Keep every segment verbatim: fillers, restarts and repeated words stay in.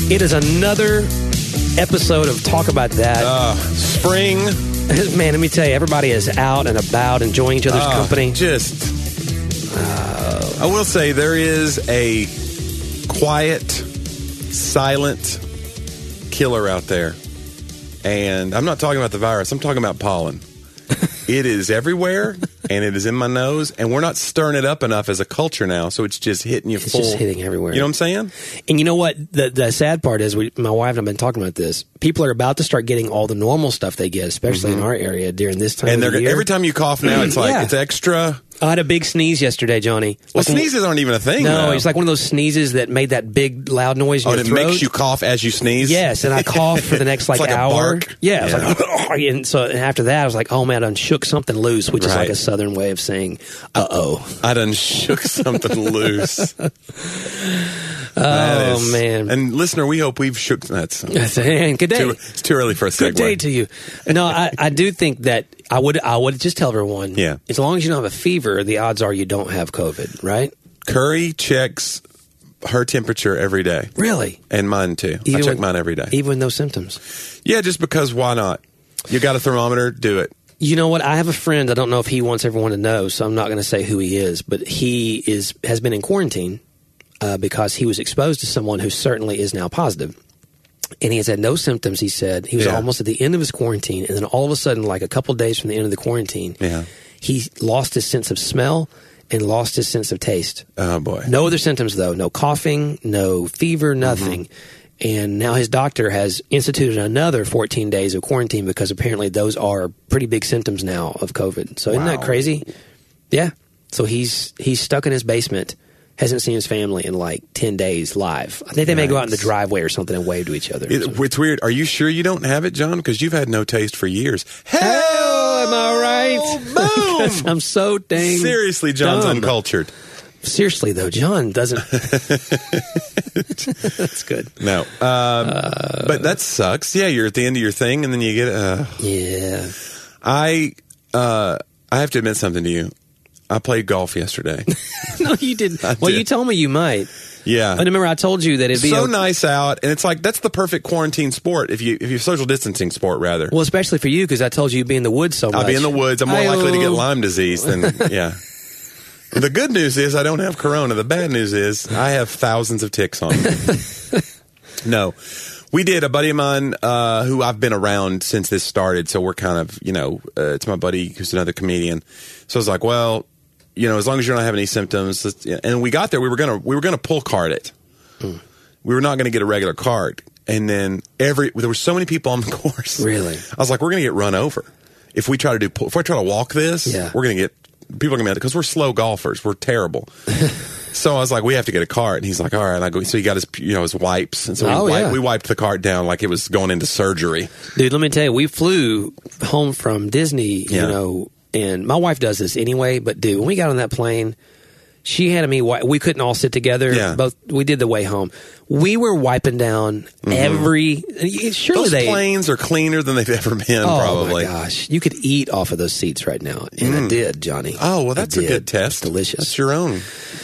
It is another episode of Talk About That. Uh, spring. Man, let me tell you, everybody is out and about enjoying each other's uh, company. Just, uh, I will say there is a quiet, silent killer out there. And I'm not talking about the virus. I'm talking about pollen. It is everywhere, and it is in my nose, and we're not stirring it up enough as a culture now, so it's just hitting you It's full. just hitting everywhere. You know what I'm saying? And you know what? The the sad part is, we, my wife and I have been talking about this. People are about to start getting all the normal stuff they get, especially Mm-hmm. in our area during this time And of they're the year. every time you cough now, it's like, Yeah. it's extra. I had a big sneeze yesterday, Johnny. Well, Like, sneezes aren't even a thing. No, though. it's like one of those sneezes that made that big, loud noise in Oh, your and it throat. makes you cough as you sneeze? Yes, and I coughed for the next like, It's like a hour. bark. Yeah, I was Yeah. like, and so and after that, I was like, oh man, I done shook something loose, which is Right. like a southern way of saying, uh oh. I done shook something loose. Oh man. And listener, we hope we've shook. That's And good day. too, it's too early for a segue. Good day to you. No, I, I do think that I would I would just tell everyone, Yeah. as long as you don't have a fever, the odds are you don't have COVID, right? Curry checks her temperature every day, Really? and mine too. I Even check with- mine every day. Even with no symptoms. Yeah, just because why not? You got a thermometer? Do it. You know what? I have a friend. I don't know if he wants everyone to know, so I'm not going to say who he is. But he is has been in quarantine uh, because he was exposed to someone who certainly is now positive. And he has had no symptoms. He said he was Yeah. almost at the end of his quarantine, and then all of a sudden, like a couple of days from the end of the quarantine, Yeah. he lost his sense of smell and lost his sense of taste. Oh boy. No other symptoms, though. No coughing, no fever, nothing. And now his doctor has instituted another fourteen days of quarantine because apparently those are pretty big symptoms now of COVID. So isn't that Wow. crazy? Yeah. So he's he's stuck in his basement, hasn't seen his family in like ten days live. I think they may go out in the Yikes. driveway or something and wave to each other. It, it's weird. Are you sure you don't have it, John? Because you've had no taste for years. Hell, am I right? Boom! I'm so dang Seriously, John's dumb. uncultured. Seriously, though, John doesn't. That's good. No, um, Uh, but that sucks. Yeah, you're at the end of your thing, and then you get. Uh, Yeah. I uh, I have to admit something to you. I played golf yesterday. No, you didn't. I Well, did. you told me you might. Yeah, And remember, I told you that it'd be so okay- nice out, and it's like that's the perfect quarantine sport. If you if you social distancing sport rather, Well, especially for you because I told you you'd be in the woods so much. I'll be in the woods. I'm more Hi-oh. likely to get Lyme disease than yeah. The good news is I don't have corona. The bad news is I have thousands of ticks on me. No. We did. A buddy of mine uh, who I've been around since this started, so we're kind of, you know, uh, it's my buddy who's another comedian. So I was like, well, you know, as long as you don't have any symptoms. let's- And we got there. We were gonna we were gonna pull card it. Hmm. We were not going to get a regular card. And then every there were so many people on the course. Really? I was like, we're going to get run over if we try to do pull- if I try to walk this. Yeah. We're going to get people are going to be because we're slow golfers. We're terrible. So I was like, we have to get a cart. And he's like, all right. And I go, so he got his, you know, his wipes. And so we, Oh, wiped, yeah. we wiped the cart down like it was going into surgery. Dude, let me tell you, we flew home from Disney, Yeah. you know, and my wife does this anyway, but dude, when we got on that plane, she had me, wi- we couldn't all sit together. Yeah. Both, we did the way home. We were wiping down every, surely Those they, planes are cleaner than they've ever been, oh probably. my gosh, you could eat off of those seats right now. And I did, Johnny. Oh, well, I that's a did. good test. It's delicious. That's your own.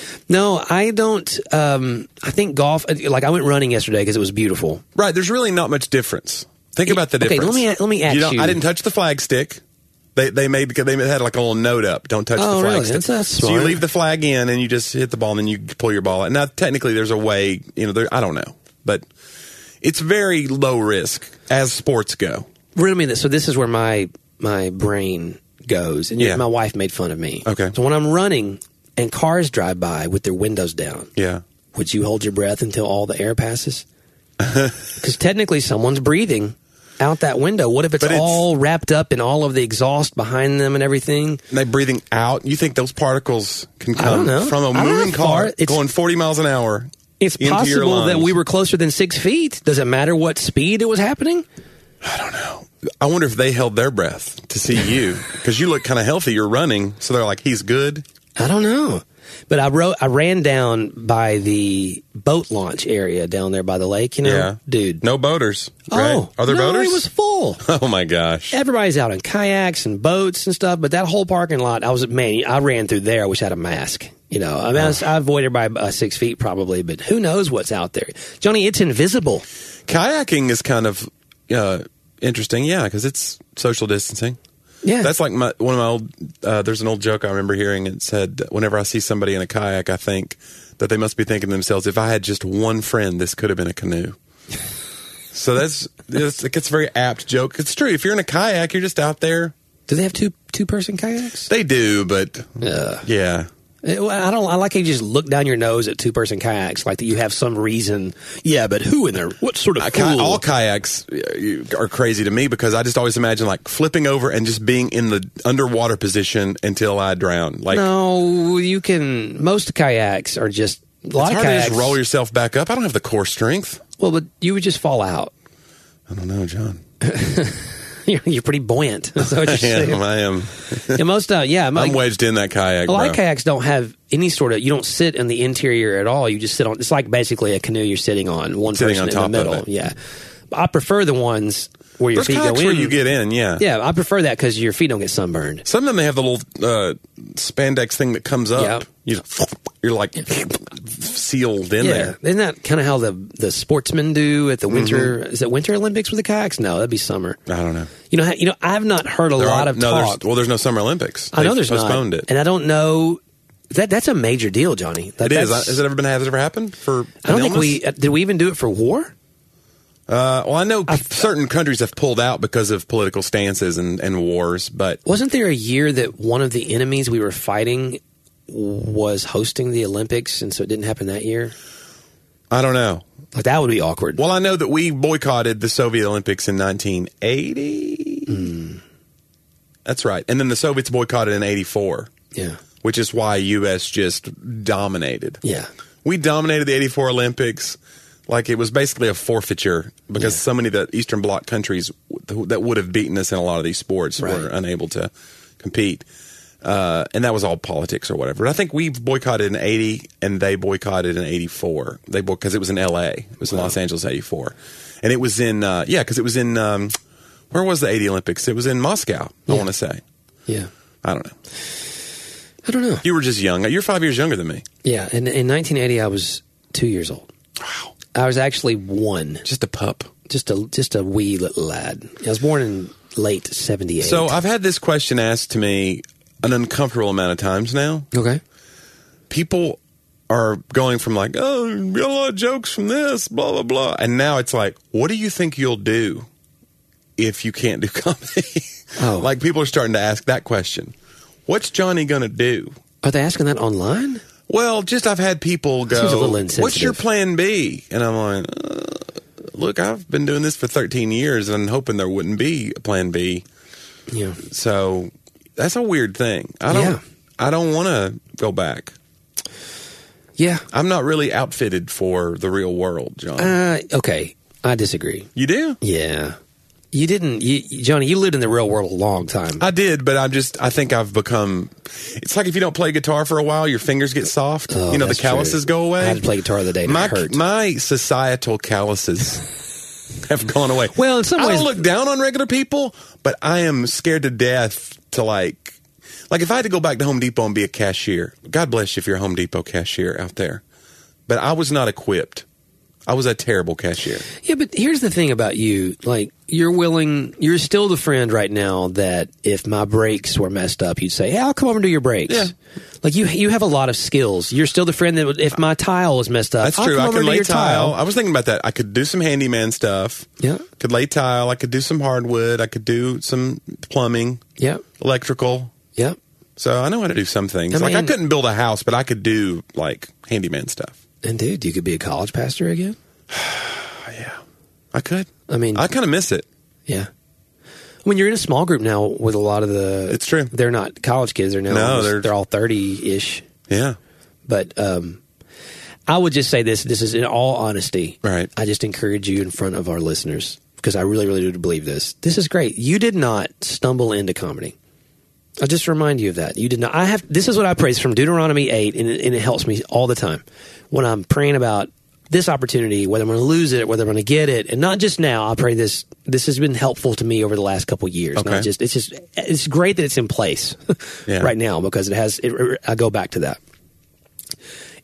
No, I don't. Um, I think golf. Like I went running yesterday because it was beautiful. Right. There's really not much difference. Think about the Okay, difference. let me let me ask you. you. Don't, I didn't touch the flag stick. They they made they had like a little note up. Don't touch Oh, the flag really? stick. That's- that's so you smart. leave the flag in and you just hit the ball and then you pull your ball out. Now technically there's a way. You know, there, I don't know, but it's very low risk as sports go. Riddle me this. So this is where my my brain goes, and Yeah. my wife made fun of me. Okay. So when I'm running and cars drive by with their windows down, Yeah. would you hold your breath until all the air passes? Because technically, someone's breathing out that window. What if it's, But it's- all wrapped up in all of the exhaust behind them and everything? And they breathing out. You think those particles can I don't come know. from a I don't know moving how far. car It's- going forty miles an hour? It's into your possible that lungs? we were closer than six feet. Does it matter what speed it was happening? I don't know. I wonder if they held their breath to see you because you look kind of healthy. You're running, so they're like, "He's good." I don't know. But I wrote, I ran down by the boat launch area down there by the lake, you know? Yeah, Dude. No boaters. Right? Oh, Are there no, boaters? it was full. Oh my gosh. Everybody's out in kayaks and boats and stuff, but that whole parking lot, I was, man, I ran through there. I wish I had a mask. You know, I mean, I, I avoid everybody by six feet probably, but who knows what's out there? Johnny, it's invisible. Kayaking is kind of uh, interesting, yeah, because it's social distancing. Yeah. That's like my, one of my old, uh, there's an old joke I remember hearing. It said, whenever I see somebody in a kayak, I think that they must be thinking to themselves, if I had just one friend, this could have been a canoe. So that's, it's, it's a very apt joke. It's true. If you're in a kayak, you're just out there. Do they have two two person kayaks? They do, but uh, yeah. I don't. I like how you just look down your nose at two person kayaks, like that you have some reason. Yeah, but who in there? What sort of fool? All kayaks are crazy to me because I just always imagine like flipping over and just being in the underwater position until I drown. Like no, you can. Most kayaks are just a lot it's of hard kayaks. To just roll yourself back up. I don't have the core strength. Well, but you would just fall out. I don't know, John. You're, you're pretty buoyant. That's what you're saying. I am. Yeah, most, uh, yeah, I'm wedged in that kayak. A lot bro. of kayaks don't have any sort of. You don't sit in the interior at all. You just sit on. It's like basically a canoe. You're sitting on one sitting person on top in the middle. Of it. Yeah, I prefer the ones where your Those feet go in. Where you get in, yeah, yeah. I prefer that because your feet don't get sunburned. Some of them they have the little uh, spandex thing that comes up. Yeah. You, you're like sealed in yeah. there. Isn't that kind of how the the sportsmen do at the winter? Mm-hmm. Is it Winter Olympics with the kayaks? No, that'd be summer. I don't know. You know, you know, I've not heard a there lot are, of no, talk. There's, well, there's no Summer Olympics. I know They've there's postponed not, it, and I don't know. That that's a major deal, Johnny. That, it is. Has it ever been? Has it ever happened for? I don't think illness? we uh, did. We even do it for war. Uh, well, I know I, certain countries have pulled out because of political stances and, and wars, but wasn't there a year that one of the enemies we were fighting was hosting the Olympics, and so it didn't happen that year? I don't know. Like that would be awkward. Well, I know that we boycotted the Soviet Olympics in nineteen eighty. Mm. That's right, and then the Soviets boycotted in eighty-four. Yeah, which is why U S just dominated. Yeah, we dominated the eighty-four Olympics. Like it was basically a forfeiture because yeah. so many of the Eastern Bloc countries that would have beaten us in a lot of these sports right. were unable to compete. Uh, and that was all politics or whatever. But I think we boycotted in eighty and they boycotted in eighty-four. They because it was in L A. It was in wow. Los Angeles, eighty-four. And it was in, uh, yeah, because it was in, um, where was the eighty Olympics? It was in Moscow, yeah. I want to say. Yeah. I don't know. I don't know. You were just young. You're five years younger than me. Yeah. In, in nineteen eighty, I was two years old. Wow. I was actually one. Just a pup. Just a just a wee little lad. I was born in late seventy-eight. So I've had this question asked to me an uncomfortable amount of times now. Okay. People are going from like, oh, you got a lot of jokes from this, blah, blah, blah. And now it's like, what do you think you'll do if you can't do comedy? Oh. Like people are starting to ask that question. What's Johnny going to do? Are they asking that online? Well, just I've had people go, seems a little insensitive. What's your plan B? And I'm like, uh, look, I've been doing this for thirteen years and hoping there wouldn't be a plan B. Yeah. So that's a weird thing. I don't, yeah. I don't want to go back. Yeah. I'm not really outfitted for the real world, John. Uh, okay. I disagree. You do? Yeah. You didn't, you, Johnny, you lived in the real world a long time. I did, but I'm just, I think I've become, it's like if you don't play guitar for a while, your fingers get soft. Oh, you know, the calluses true. go away. I had to play guitar the other day and my, it hurt. My societal calluses have gone away. Well, in some I ways. don't look down on regular people, but I am scared to death to like, like if I had to go back to Home Depot and be a cashier, God bless you if you're a Home Depot cashier out there, but I was not equipped. I was a terrible cashier. Yeah, but here's the thing about you. Like, you're willing, you're still the friend right now that if my brakes were messed up, you'd say, hey, I'll come over and do your brakes. Yeah. Like, you you have a lot of skills. You're still the friend that would, if my tile was messed up, That's I'll true. come I over can and do lay your tile. tile. I was thinking about that. I could do some handyman stuff. Yeah. Could lay tile. I could do some hardwood. I could do some plumbing. Yeah. Electrical. Yeah. So I know how to do some things. I like mean, I couldn't build a house, but I could do like handyman stuff. And dude, you could be a college pastor again? Yeah. I could. I mean, I kind of miss it. Yeah. When you're in a small group now with a lot of the... It's true. They're not college kids. They're now no, almost, they're, they're all thirty-ish. Yeah. But um, I would just say this. This is in all honesty. Right. I just encourage you in front of our listeners because I really, really do believe this. This is great. You did not stumble into comedy. I'll just remind you of that. You did not. I have. This is what I praise from Deuteronomy eight, and it, and it helps me all the time when I'm praying about this opportunity, whether I'm going to lose it, whether I'm going to get it, and not just now. I pray this. This has been helpful to me over the last couple of years. Okay. Not just. It's just. It's great that it's in place yeah. right now because it has. It, I go back to that.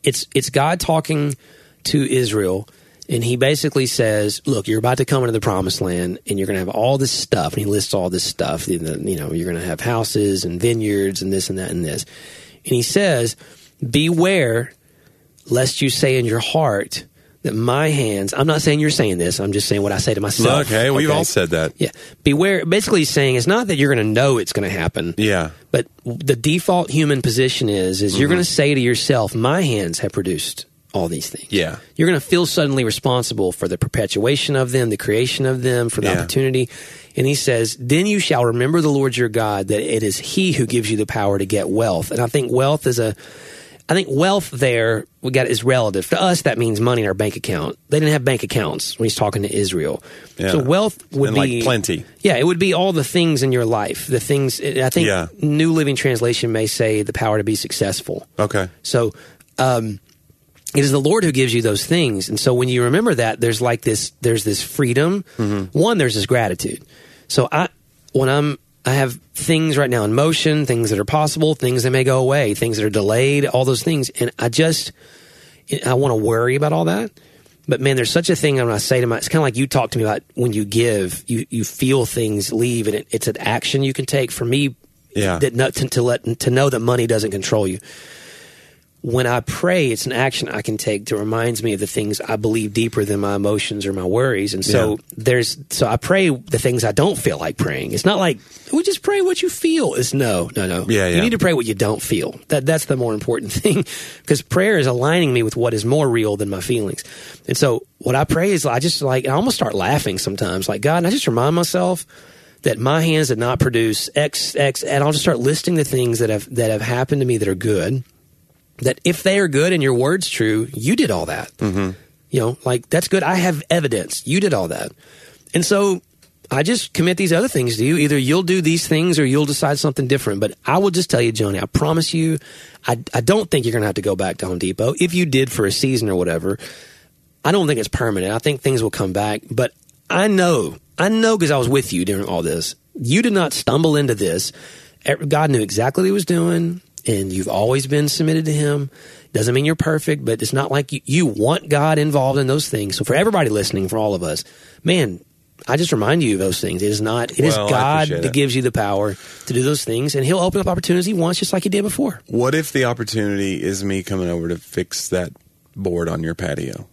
it's it's God talking to Israel, and he basically says, look, you're about to come into the promised land, and you're going to have all this stuff, and he lists all this stuff. You know, you're going to have houses and vineyards and this and that and this. And he says, beware lest you say in your heart that my hands, I'm not saying you're saying this, I'm just saying what I say to myself. Look, hey, we've okay? all said that. Yeah. Beware, basically he's saying it's not that you're going to know it's going to happen. Yeah. But the default human position is, is mm-hmm. you're going to say to yourself, my hands have produced all these things. Yeah. You're going to feel suddenly responsible for the perpetuation of them, the creation of them, for the yeah. opportunity. And he says, then you shall remember the Lord your God, that it is he who gives you the power to get wealth. And I think wealth is a, I think wealth there, we got is relative. To us, that means money in our bank account. They didn't have bank accounts when he's talking to Israel. Yeah. So wealth would and be like plenty. Yeah, it would be all the things in your life. The things, I think yeah. New Living Translation may say the power to be successful. Okay. So, um, it is the Lord who gives you those things. And so when you remember that, there's like this, there's this freedom. Mm-hmm. One, there's this gratitude. So I, when I'm, I have things right now in motion, things that are possible, things that may go away, things that are delayed, all those things. And I just, I want to worry about all that. But man, there's such a thing when I say to my, it's kind of like you talk to me about when you give, you, you feel things leave, and it, it's an action you can take. For me, yeah. that not to, to let, to know that money doesn't control you. When I pray, it's an action I can take that reminds me of the things I believe deeper than my emotions or my worries. And so yeah. there's, so I pray the things I don't feel like praying. It's not like, we just pray what you feel. It's no, no, no. Yeah, yeah. You need to pray what you don't feel. That That's the more important thing, because prayer is aligning me with what is more real than my feelings. And so what I pray is I just like, I almost start laughing sometimes. Like, God, and I just remind myself that my hands did not produce X, X, and I'll just start listing the things that have, that have happened to me that are good. That if they are good and your word's true, you did all that. Mm-hmm. You know, like, that's good. I have evidence. You did all that. And so I just commit these other things to you. Either you'll do these things or you'll decide something different. But I will just tell you, Joni, I promise you, I, I don't think you're going to have to go back to Home Depot. If you did for a season or whatever, I don't think it's permanent. I think things will come back. But I know, I know because I was with you during all this. You did not stumble into this. God knew exactly what he was doing. And you've always been submitted to him. Doesn't mean you're perfect, but it's not like you, you want God involved in those things. So for everybody listening, for all of us, man, I just remind you of those things. It is not, it well, is God that that gives you the power to do those things, and he'll open up opportunities he wants just like he did before. What if the opportunity is me coming over to fix that board on your patio?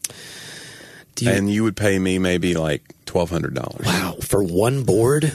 You, and you would pay me maybe like twelve hundred dollars. Wow, for one board?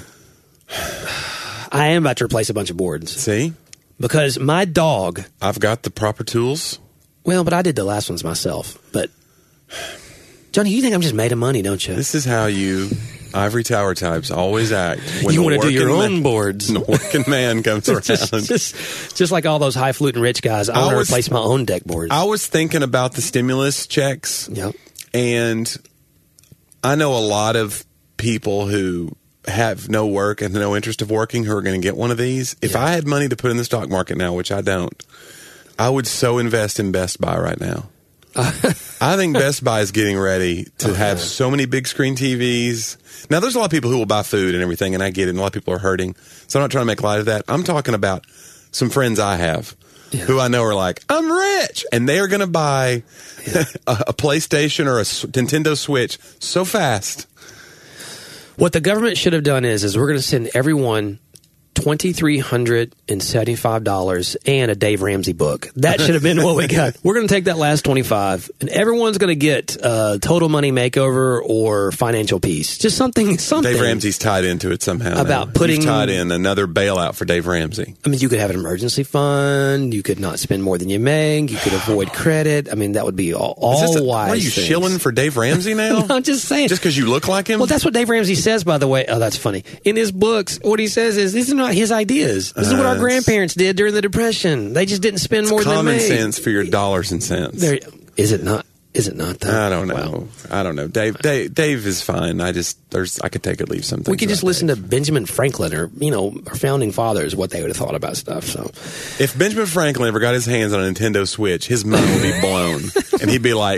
I am about to replace a bunch of boards. See? Because my dog... I've got the proper tools. Well, but I did the last ones myself. But, Johnny, you think I'm just made of money, don't you? This is how you ivory tower types always act. When you want to do your own man, boards. The working man comes around. just, just, just like all those highfalutin rich guys, I, I want to replace my own deck boards. I was thinking about the stimulus checks. Yep. And I know a lot of people who have no work and no interest of working who are going to get one of these. If yeah. I had money to put in the stock market now, which I don't, I would so invest in Best Buy right now. I think Best Buy is getting ready to okay. have so many big screen T Vs. Now, there's a lot of people who will buy food and everything, and I get it, and a lot of people are hurting. So I'm not trying to make light of that. I'm talking about some friends I have yeah. who I know are like, I'm rich, and they are going to buy yeah. a, a PlayStation or a Nintendo Switch so fast. What the government should have done is, is we're going to send everyone two thousand three hundred seventy-five dollars and a Dave Ramsey book. That should have been what we got. We're going to take that last twenty-five, and everyone's going to get uh, Total Money Makeover or Financial Peace. Just something, something. Dave Ramsey's tied into it somehow. About now. putting You've tied in another bailout for Dave Ramsey. I mean, you could have an emergency fund. You could not spend more than you make. You could avoid credit. I mean, that would be all, all a, wise. Are you things. Shilling for Dave Ramsey now? No, I'm just saying. Just because you look like him? Well, that's what Dave Ramsey says, by the way. Oh, that's funny. In his books, what he says is, these are not his ideas. This is what our uh, grandparents did during the Depression. They just didn't spend more than they made. Common sense for your dollars and cents. There, is it not? Is it not, though? I don't know. Wow. I don't know. Dave, Dave Dave is fine. I just, there's, I could take it, leave some things. We could just listen Dave. to Benjamin Franklin or, you know, our founding fathers, what they would have thought about stuff. So, if Benjamin Franklin ever got his hands on a Nintendo Switch, his mind would be blown. And he'd be like,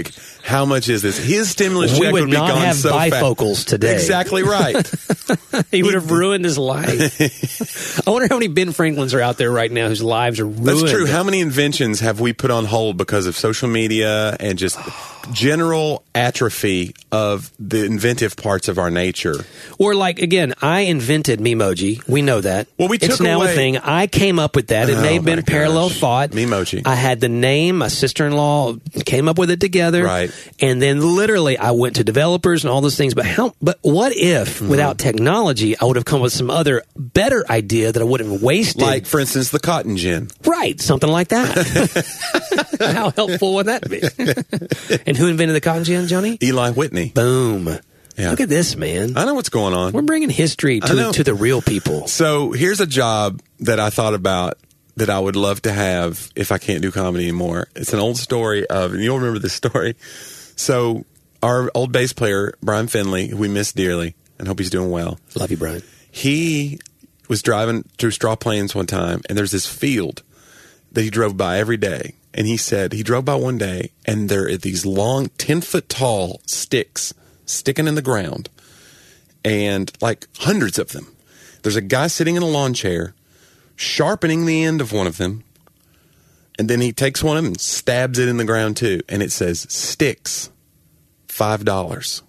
How much is this? His stimulus we check would would be not gone have so bifocals fast. today. Exactly right. He would have ruined his life. I wonder how many Ben Franklins are out there right now whose lives are ruined. That's true. How many inventions have we put on hold because of social media and just general atrophy of the inventive parts of our nature? Or like, again, I invented Memoji. We know that. Well, we It's took now away- a thing. I came up with that. It Oh, may have been my parallel gosh. thought. Memoji. I had the name. My sister-in-law came up with it together. Right. And then literally I went to developers and all those things. But how? But what if Mm-hmm. without technology, I would have come up with some other better idea that I wouldn't have wasted? Like, for instance, the cotton gin. Right, something like that. How helpful would that be? And who invented the cotton gin, Johnny? Eli Whitney. Boom. Yeah. Look at this, man. I know what's going on. We're bringing history I to, know. to the real people. So here's a job that I thought about that I would love to have if I can't do comedy anymore. It's an old story of, and you'll remember this story. So our old bass player, Brian Finley, who we miss dearly and hope he's doing well, Love you, Brian. he was driving through Straw Plains one time, and there's this field that he drove by every day. And he said he drove by one day, and there are these long, ten-foot tall sticks sticking in the ground, and like hundreds of them. There's a guy sitting in a lawn chair, sharpening the end of one of them, and then he takes one of them and stabs it in the ground too, and it says, "Sticks, five dollars."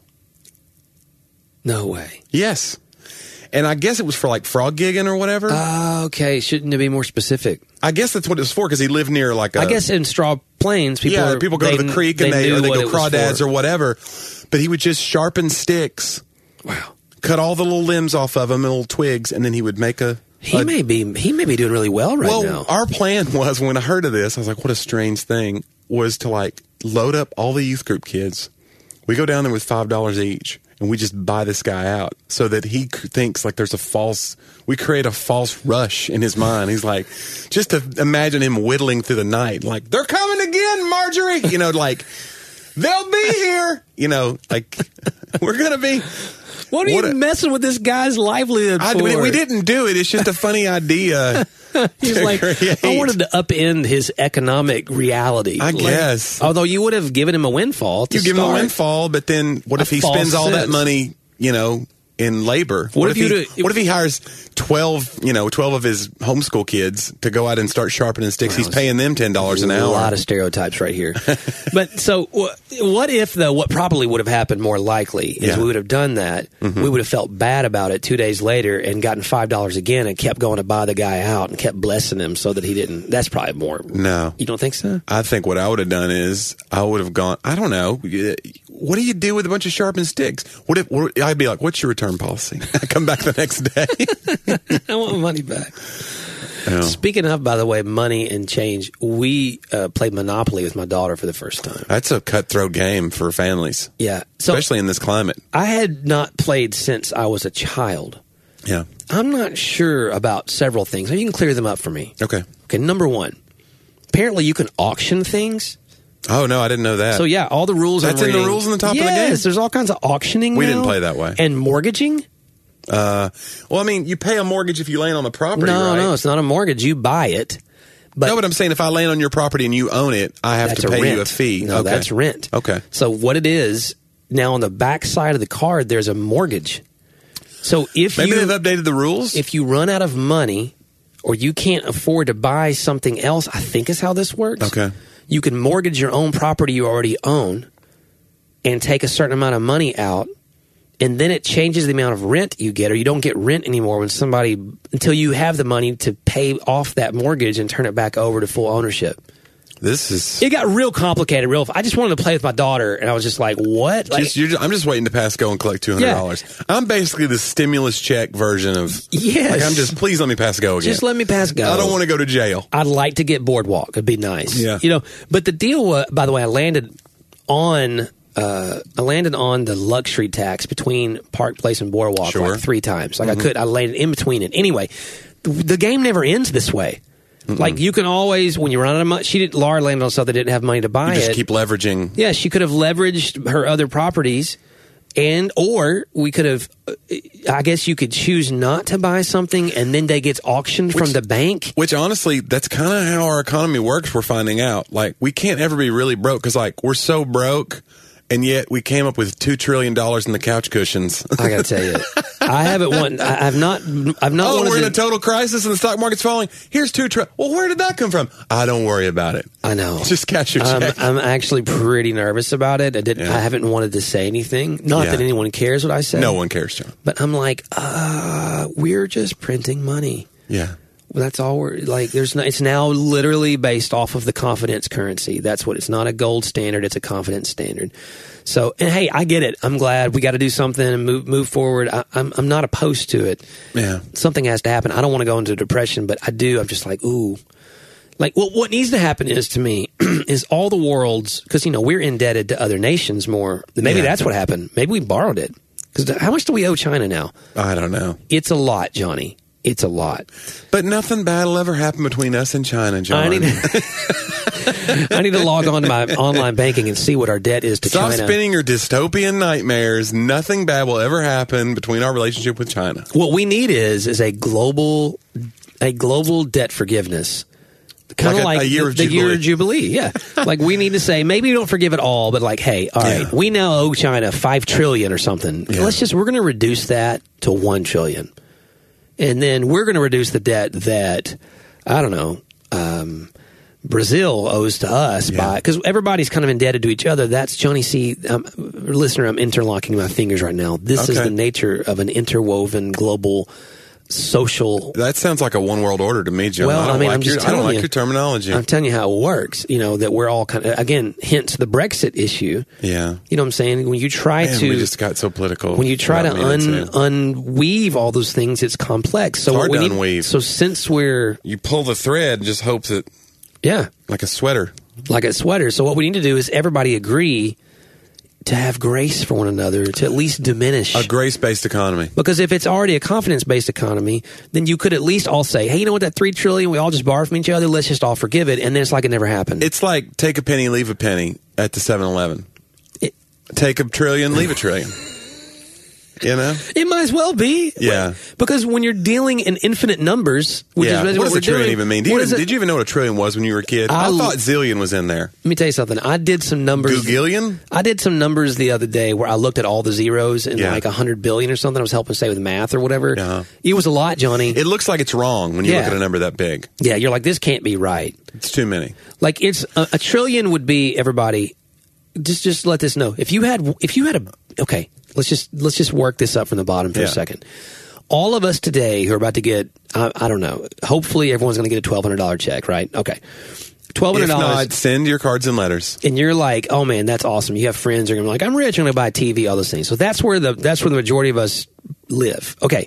No way. Yes. And I guess it was for like frog gigging or whatever. Uh, okay, shouldn't it be more specific? I guess that's what it was for, because he lived near like a... I guess in Straw Plains, people yeah, are, people go they, to the creek and they, they, or knew they what go it was crawdads for. or whatever. But he would just sharpen sticks, Wow. cut all the little limbs off of them, little twigs, and then he would make a... He a- may be he may be doing really well right well, now. our plan was, when I heard of this, I was like, what a strange thing, was to like load up all the youth group kids. We go down there with five dollars each, and we just buy this guy out so that he c- thinks like there's a false, we create a false rush in his mind. He's like, just to imagine him whittling through the night, like, they're coming again, Marjorie. You know, like, they'll be here. You know, like, we're going to be. What are what you a- messing with this guy's livelihood I, for? we, we didn't do it. It's just a funny idea. He's to like, create. I wanted to upend his economic reality. I Like, guess. although you would have given him a windfall. To You give him a start. windfall, but then what A if he false spends all that sense. money, you know, in labor? What What, if if, he, you do- what if he hires twelve, you know, twelve of his homeschool kids to go out and start sharpening sticks? He's paying them ten dollars an A hour. lot of stereotypes right here. But so, wh- what if though? What probably would have happened more likely is Yeah. we would have done that. Mm-hmm. We would have felt bad about it two days later and gotten five dollars again and kept going to buy the guy out and kept blessing him so that he didn't. That's probably more. No. You don't think so? I think what I would have done is I would have gone, I don't know. What do you do with a bunch of sharpened sticks? What if what, I'd be like, what's your return policy? I come back the next day. I want my money back. Yeah. Speaking of, by the way, money and change, we uh, played Monopoly with my daughter for the first time. That's a cutthroat game for families, Yeah. So especially in this climate. I had not played since I was a child. Yeah. I'm not sure about several things. You can clear them up for me. Okay. Okay, number one. Apparently you can auction things. Oh, no, I didn't know that. So yeah, all the rules That's I'm in the reading- rules in the top of the yes, game? there's all kinds of auctioning We now. didn't play that way. And mortgaging? Uh, well, I mean, you pay a mortgage if you land on the property, No, right? no, it's not a mortgage. You buy it. But no, but I'm saying if I land on your property and you own it, I have that's to a pay rent. you a fee. No, Okay. that's rent. Okay. So what it is, now on the back side of the card, there's a mortgage. So if Maybe you they've updated the rules. if you run out of money or you can't afford to buy something else, I think is how this works. Okay. You can mortgage your own property you already own and take a certain amount of money out, and then it changes the amount of rent you get, or you don't get rent anymore when somebody until you have the money to pay off that mortgage and turn it back over to full ownership. This is. It got real complicated. Real. I just wanted to play with my daughter, and I was just like, "What?" Like, Just, you're, I'm just waiting to pass go and collect two hundred dollars. Yeah. I'm basically the stimulus check version of. Yes. Like, I'm just, please let me pass go again. just let me pass go. I don't want to go to jail. I'd like to get Boardwalk. It'd be nice. Yeah. You know, but the deal was, by the way, I landed on uh, I landed on the luxury tax between Park Place and Boardwalk Sure. like three times. Like Mm-hmm. I could, I landed in between it. Anyway, the, the game never ends this way. Mm-mm. Like you can always, when you run out of money, she did. Laura landed on stuff that didn't have money to buy You just it. keep leveraging. Yeah, she could have leveraged her other properties, and or we could have. uh, I guess you could choose not to buy something, and then they gets auctioned from Which- the bank. Which honestly, that's kind of how our economy works. We're finding out. Like, we can't ever be really broke because, like, we're so broke And yet we came up with two trillion dollars in the couch cushions. I got to tell you, I haven't won. I, I've not. I've not. Oh, we're in to, a total crisis and the stock market's falling. Here's two trillion. Well, where did that come from? I don't worry about it. I know. Just cash your I'm, check. I'm actually pretty nervous about it. I didn't. Yeah. I haven't wanted to say anything. Not Yeah. that anyone cares what I say. No one cares, John. But I'm like, uh, we're just printing money. Yeah. That's all we're like. There's no, it's now literally based off of the confidence currency. That's what it's not a gold standard. It's a confidence standard. So, and hey, I get it. I'm glad we got to do something and move move forward. I, I'm I'm not opposed to it. Yeah. Something has to happen. I don't want to go into depression, but I do. I'm just like, ooh, like well, what needs to happen is to me is all the world's because you know we're indebted to other nations more. Maybe Yeah. that's what happened. Maybe we borrowed it. Because how much do we owe China now? I don't know. It's a lot, Johnny. It's a lot. But nothing bad will ever happen between us and China, John. I need, I need to log on to my online banking and see what our debt is to Stop China. spinning your dystopian nightmares. Nothing bad will ever happen between our relationship with China. What we need is is a global a global debt forgiveness. Kind of Like a- like, a year the, of the year Jubilee. of Jubilee. Yeah. Like we need to say, maybe we don't forgive it all, but like, hey, all right, Yeah. we now owe China five trillion or something. Yeah. Let's just, we're going to reduce that to one trillion. And then we're going to reduce the debt that, I don't know, um, Brazil owes to us Yeah. by, because everybody's kind of indebted to each other. That's Johnny C. Um, listener, I'm interlocking my fingers right now. This is Okay. the nature of an interwoven global social. That sounds like a one world order to me, John. Well, I don't I mean, like I'm just your, I don't telling like you. your terminology. I'm telling you how it works. You know, that we're all kind of, again, hence the Brexit issue. yeah. You know what I'm saying? When you try Man, to, we just got so political. when you try to without meaning un, to. unweave all those things, it's complex. So It's hard what we to need, unweave. So since we're, You pull the thread and just hope that, yeah, like a sweater. like a sweater. So what we need to do is everybody agree to have grace for one another, to at least diminish. A grace based economy. Because if it's already a confidence-based economy, then you could at least all say, hey, you know what, that three trillion, we all just borrow from each other, let's just all forgive it, and then it's like it never happened. It's like take a penny, leave a penny at the seven eleven. Take a trillion, leave a trillion. You know? It might as well be. Yeah. Because when you're dealing in infinite numbers, which Yeah. is What does we're a trillion doing, even mean? Do you what even, is it- did you even know what a trillion was when you were a kid? I, I- thought zillion was in there. Let me tell you something. I did some numbers. Googillion? I did some numbers the other day where I looked at all the zeros and Yeah. like a hundred billion or something. I was helping say with math or whatever. Uh-huh. It was a lot, Johnny. It looks like it's wrong when you Yeah. look at a number that big. yeah, you're like, this can't be right. It's too many. Like it's a, a trillion would be everybody. Just just let this know. If you had if you had a okay, let's just let's just work this up from the bottom for Yeah. a second. All of us today who are about to get I, I don't know. Hopefully everyone's going to get a twelve hundred dollar check, right? Okay, twelve hundred If dollars. not, send your cards and letters. And you're like, oh man, that's awesome. You have friends who are going to be like, I'm rich, I'm going to buy a T V, all those things. So that's where the that's where the majority of us live. Okay.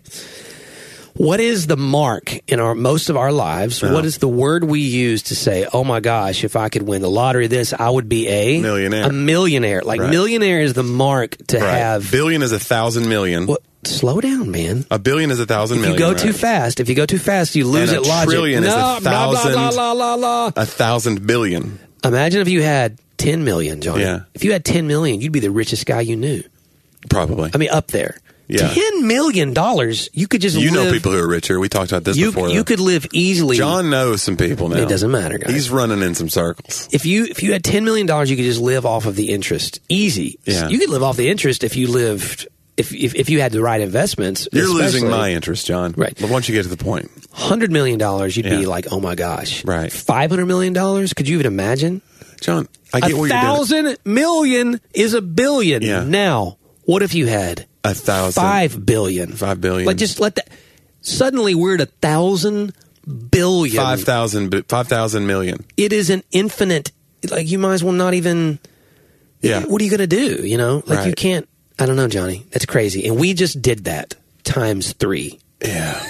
What is the mark in our most of our lives? Uh-huh. What is the word we use to say, oh my gosh, if I could win the lottery, this, I would be a Millionaire. A millionaire. Like Right. millionaire is the mark to Right. have. Billion is a thousand million. What? Slow down, man. A billion is a thousand If million. you go right? too fast, if you go too fast, you lose And a at logic. trillion is no, a blah, blah, thousand- blah, blah, blah, blah. A thousand billion. Imagine if you had ten million, Johnny. Yeah. If you had ten million, you'd be the richest guy you knew. Probably. I mean, up there. Yeah. Ten million dollars, you could just you live. know people who are richer. We talked about this you, before. you though. could live easily. John knows some people now. It doesn't matter, guys. He's running in some circles. If you if you had ten million dollars, you could just live off of the interest, easy. Yeah. You could live off the interest if you lived if if, if you had the right investments. You're losing especially. my interest, John. Right. But once you get to the point. Hundred million dollars, you'd be Yeah. like, oh my gosh. Right. Five hundred million dollars, could you even imagine? John, I get a what you're doing. thousand million is a billion. Yeah. Now, what if you had A thousand. five billion? Five billion. Like just let that. Suddenly, we're at a thousand billion. Five thousand. bi- Five thousand million. It is an infinite. Like you might as well not even. Yeah. What are you going to do? You know, like you Right. can't. I don't know, Johnny. That's crazy. And we just did that times three. Yeah.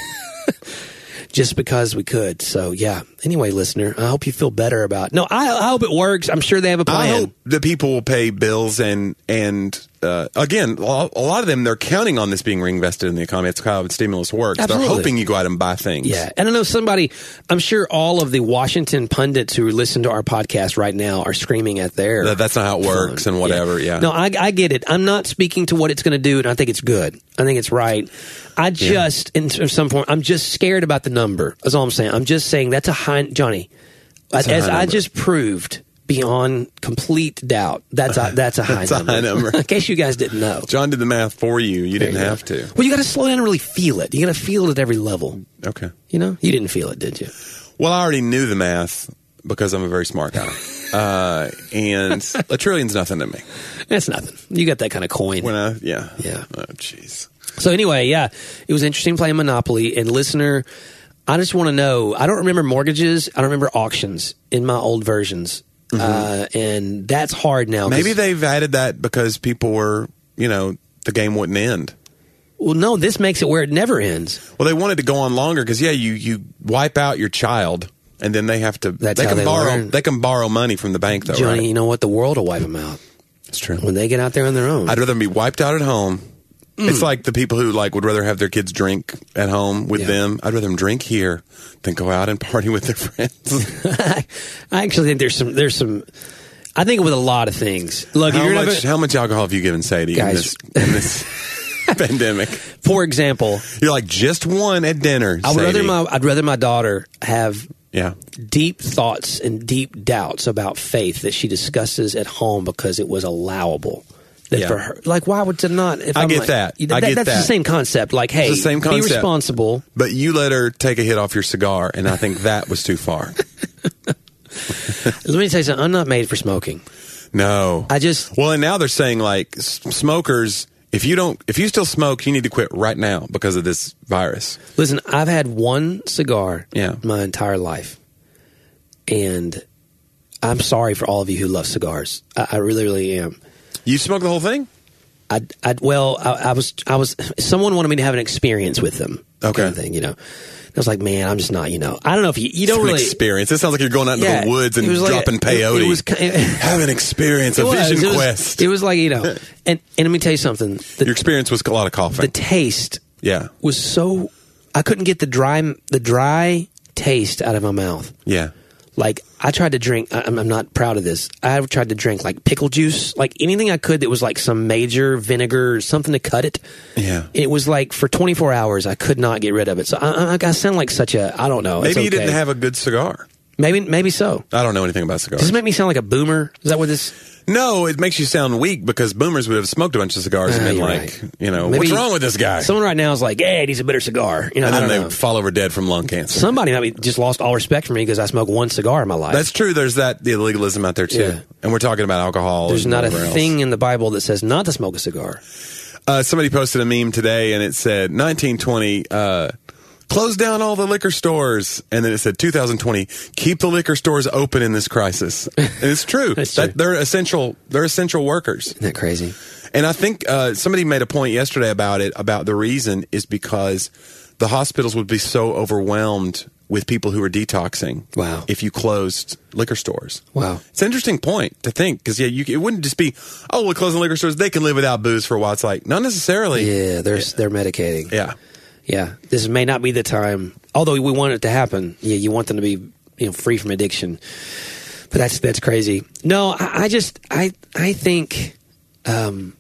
Just because we could. So yeah. Anyway, listener, I hope you feel better about. No, I, I hope it works. I'm sure they have a I plan. hope that people will pay bills and and uh, again, a lot of them they're counting on this being reinvested in the economy. It's how stimulus works. Absolutely. They're hoping you go out and buy things. Yeah, and I know somebody. I'm sure all of the Washington pundits who listen to our podcast right now are screaming at their. That, that's not how it works phone. and whatever. Yeah. No, I, I get it. I'm not speaking to what it's going to do, and I think it's good. I think it's right. I just, in at some point, I'm just scared about the number. That's all I'm saying. I'm just saying that's a high, Johnny. That's a as high I number. just proved beyond complete doubt. That's a, that's a high That's number. a high number. In case you guys didn't know. John did the math for you. You didn't There you have go. to. Well, you got to slow down and really feel it. You got to feel it at every level. Okay. You know? You didn't feel it, did you? Well, I already knew the math because I'm a very smart guy. uh, and a trillion's nothing to me. It's nothing. You got that kind of coin. When I, yeah. Yeah. Oh, jeez. So anyway, yeah, it was interesting playing Monopoly. And listener, I just want to know, I don't remember mortgages. I don't remember auctions in my old versions. Mm-hmm. Uh, and that's hard now. Maybe they've added that because people were, you know, the game wouldn't end. Well, no, this makes it where it never ends. Well, they wanted to go on longer because, yeah, you, you wipe out your child and then they have to, That's they how can they borrow, learn. they can borrow money from the bank though, Johnny, right? you know what? The world will wipe them out It's true. when they get out there on their own. I'd rather be wiped out at home. Mm. It's like the people who like would rather have their kids drink at home with Yeah. them. I'd rather them drink here than go out and party with their friends. I actually think there's some, there's some, I think with a lot of things. Look, if how you're much? never, How much alcohol have you given Sadie Guys. in this, in this pandemic? for example, You're like just one at dinner. I would Sadie. rather my, I'd rather my daughter have yeah. deep thoughts and deep doubts about faith that she discusses at home because it was allowable. That Yeah. for her, like, why would it not? If I I'm get like, that. you know, I get that's that. the same concept. Like, hey, It's the same be concept. responsible. But you let her take a hit off your cigar, and I think that was too far. Let me tell you something. I'm not made for smoking. No. I just, Well, and now they're saying like s- smokers. If you don't, if you still smoke, you need to quit right now because of this virus. listen, I've had one cigar Yeah. my entire life. And I'm sorry for all of you who love cigars. I, I really, really am. You smoke the whole thing? I, I well, I, I was, I was. Someone wanted me to have an experience with them, Okay. kind of thing, you know. I was like, man, I'm just not, you know. I don't know if you, you don't An really experience. It sounds like you're going out into Yeah, the woods and it was like dropping a- peyote. It, it was, ki- Have an experience, a it was, vision it was, quest. It was like, you know, and and let me tell you something. The, Your experience was a lot of coughing. the taste yeah, was so, I couldn't get the dry, the dry taste out of my mouth. yeah. Like, I tried to drink, I- I'm, I'm not proud of this. I tried to drink like pickle juice, like anything I could that was like some major vinegar, something to cut it. Yeah. It was like for twenty-four hours, I could not get rid of it. So I, I, I sound like such a, I don't know. It's Maybe you okay. didn't have a good cigar. Maybe, maybe so. I don't know anything about cigars. Does it make me sound like a boomer? Is that what this? No, it makes you sound weak because boomers would have smoked a bunch of cigars and Ah, been you're like, right. you know, Maybe what's wrong with this guy? Someone right now is like, hey, he's a bitter cigar. You know, and I then don't they know. fall over dead from lung cancer. Somebody might be just lost all respect for me because I smoke one cigar in my life. That's true. There's that the illegalism out there too, Yeah. and we're talking about alcohol. There's and not a whatever else. thing in the Bible that says not to smoke a cigar. Uh, somebody posted a meme today, and it said nineteen twenty. Uh, Close down all the liquor stores, and then it said two thousand twenty. Keep the liquor stores open in this crisis. And it's true. That's that true. they're essential. They're essential workers. Isn't that crazy? And I think uh, somebody made a point yesterday about it. About the reason is because the hospitals would be so overwhelmed with people who are detoxing. Wow. If you closed liquor stores. Wow. It's an interesting point to think because yeah, you, it wouldn't just be oh, we're closing liquor stores. They can live without booze for a while. It's like not necessarily. Yeah, they're they're medicating. Yeah. Yeah, this may not be the time. Although we want it to happen, yeah, you want them to be, you know, free from addiction. But that's that's crazy. No, I, I just I I think um,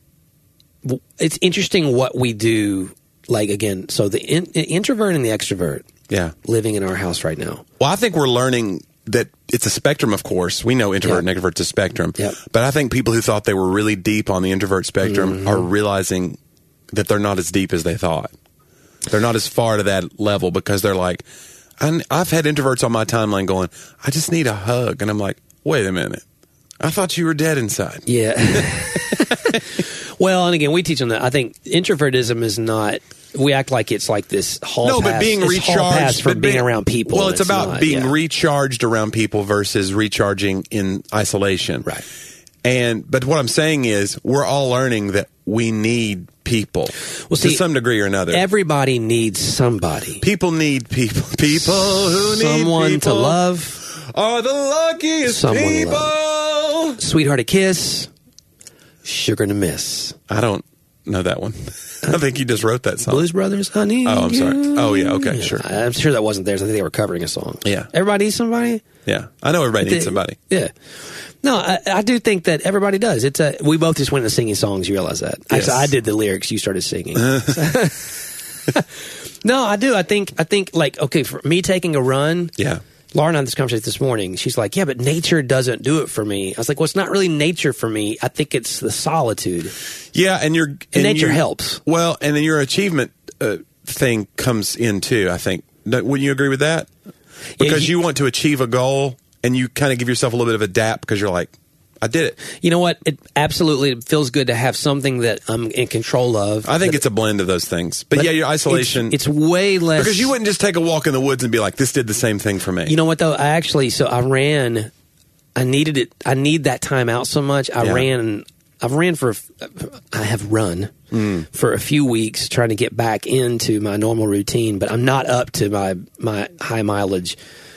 w- it's interesting what we do. Like again, so the, in, the introvert and the extrovert Yeah. living in our house right now. Well, I think we're learning that it's a spectrum, of course. We know introvert Yep. and extrovert's a spectrum. Yep. But I think people who thought they were really deep on the introvert spectrum Mm-hmm. are realizing that they're not as deep as they thought. They're not as far to that level because they're like, I, I've had introverts on my timeline going, I just need a hug. And I'm like, wait a minute. I thought you were dead inside. Yeah. Well, and again, we teach them that. I think introvertism is not. We act like it's like this hall No, pass. but being it's hall pass recharged for but being being- around people. Well, it's, about not, being yeah. recharged around people versus recharging in isolation. Right. And but what I'm saying is we're all learning that we need people Well, see, to some degree or another. Everybody needs somebody. people need people. People who need Someone people to love. are the luckiest Someone to people. Sweetheart to kiss. Sugar to miss. I don't know that one. I think you just wrote that song. Blues Brothers, honey. Oh, I'm sorry. Oh, yeah, okay, sure. I'm sure that wasn't theirs. I think they were covering a song. Yeah. Everybody needs somebody? Yeah, I know everybody needs somebody. Yeah. No, I, I do think that everybody does. It's a. We both just went into singing songs. You realize that? Yes. Actually, I did the lyrics. You started singing. No, I do. I think. I think like okay, for me taking a run. Yeah. Laura and I had this conversation this morning. She's like, yeah, but nature doesn't do it for me. I was like, well, it's not really nature for me. I think it's the solitude. Yeah, and your And, and nature your- helps. Well, and then your achievement uh, thing comes in too, I think. Don't- Wouldn't you agree with that? Because you- you want to achieve a goal and you kind of give yourself a little bit of a dap because you're like, I did it. You know what? It absolutely feels good to have something that I'm in control of. I think But- it's a blend of those things. But, but yeah, your isolation. It's, it's way less. because you wouldn't just take a walk in the woods and be like, this did the same thing for me. You know what though? I actually, so I ran. I needed it. I need that time out so much. I Yeah. ran. I've ran for. I have run Mm. for a few weeks trying to get back into my normal routine, but I'm not up to my my high mileage.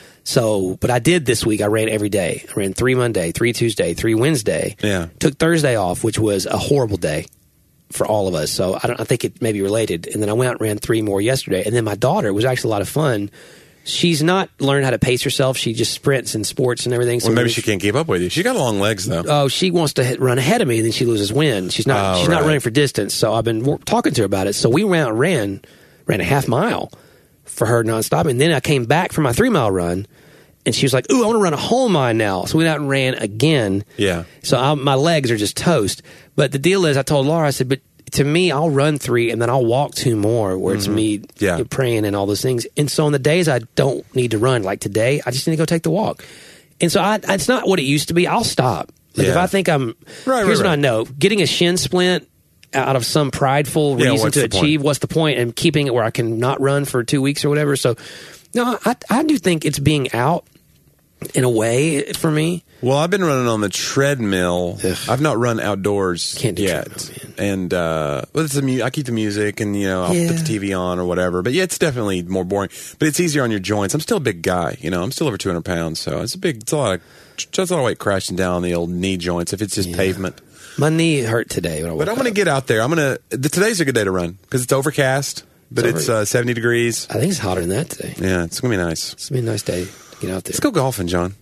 So, but I did this week. I ran every day. I ran three Monday, three Tuesday, three Wednesday. Yeah. Took Thursday off, which was a horrible day for all of us. So I don't. I think it may be related. And then I went out and ran three more yesterday. And then my daughter, it was actually a lot of fun. She's not learned how to pace herself. She just sprints and sports and everything. So Well, maybe when she can't keep up with you. She's got long legs, though. Oh, she wants to hit, run ahead of me, and then she loses wind. She's not. Oh, she's right. not running for distance. So I've been wor- talking to her about it. So we ran, ran, ran a half mile for her nonstop, and then I came back from my three mile run, and she was like, "Ooh, I want to run a whole mile now." So we went out and ran again. Yeah. So I, my legs are just toast. But the deal is, I told Laura, I said, "But to me, I'll run three, and then I'll walk two more, where it's me Yeah. praying and all those things." And so on the days I don't need to run, like today, I just need to go take the walk. And so I, it's not what it used to be. I'll stop. Like if Yeah. I think I'm, Right, here's right, what I right. know: getting a shin splint out of some prideful Yeah, reason what's to the point? achieve. What's the point? And keeping it where I can not run for two weeks or whatever. So, no, I, I do think it's being out in a way for me. Well, I've been running on the treadmill. Ugh. I've not run outdoors Can't do yet. treadmill, And uh, well, it's the mu- I keep the music and you know I'll Yeah. put the T V on or whatever. But yeah, it's definitely more boring. But it's easier on your joints. I'm still a big guy. You know, I'm still over two hundred pounds, so it's a big. It's a lot of. Just a lot of weight crashing down the old knee joints if it's just Yeah. pavement. My knee hurt today. When I But woke I'm going to up. get out there. I'm going to. Today's a good day to run because it's overcast, but It's it's, over- uh, seventy degrees. I think it's hotter than that today. Yeah, it's going to be nice. It's been a nice day to get out there. Let's go golfing, John.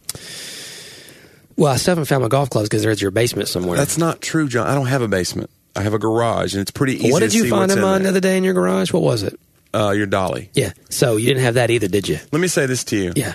Well, I still haven't found my golf clubs because they're at your basement somewhere. That's not true, John. I don't have a basement. I have a garage, and it's pretty easy what did to you see find what's in in mine the there. other day in your garage? What was it? Uh, your dolly. Yeah. So you didn't have that either, did you? Let me say this to you. Yeah.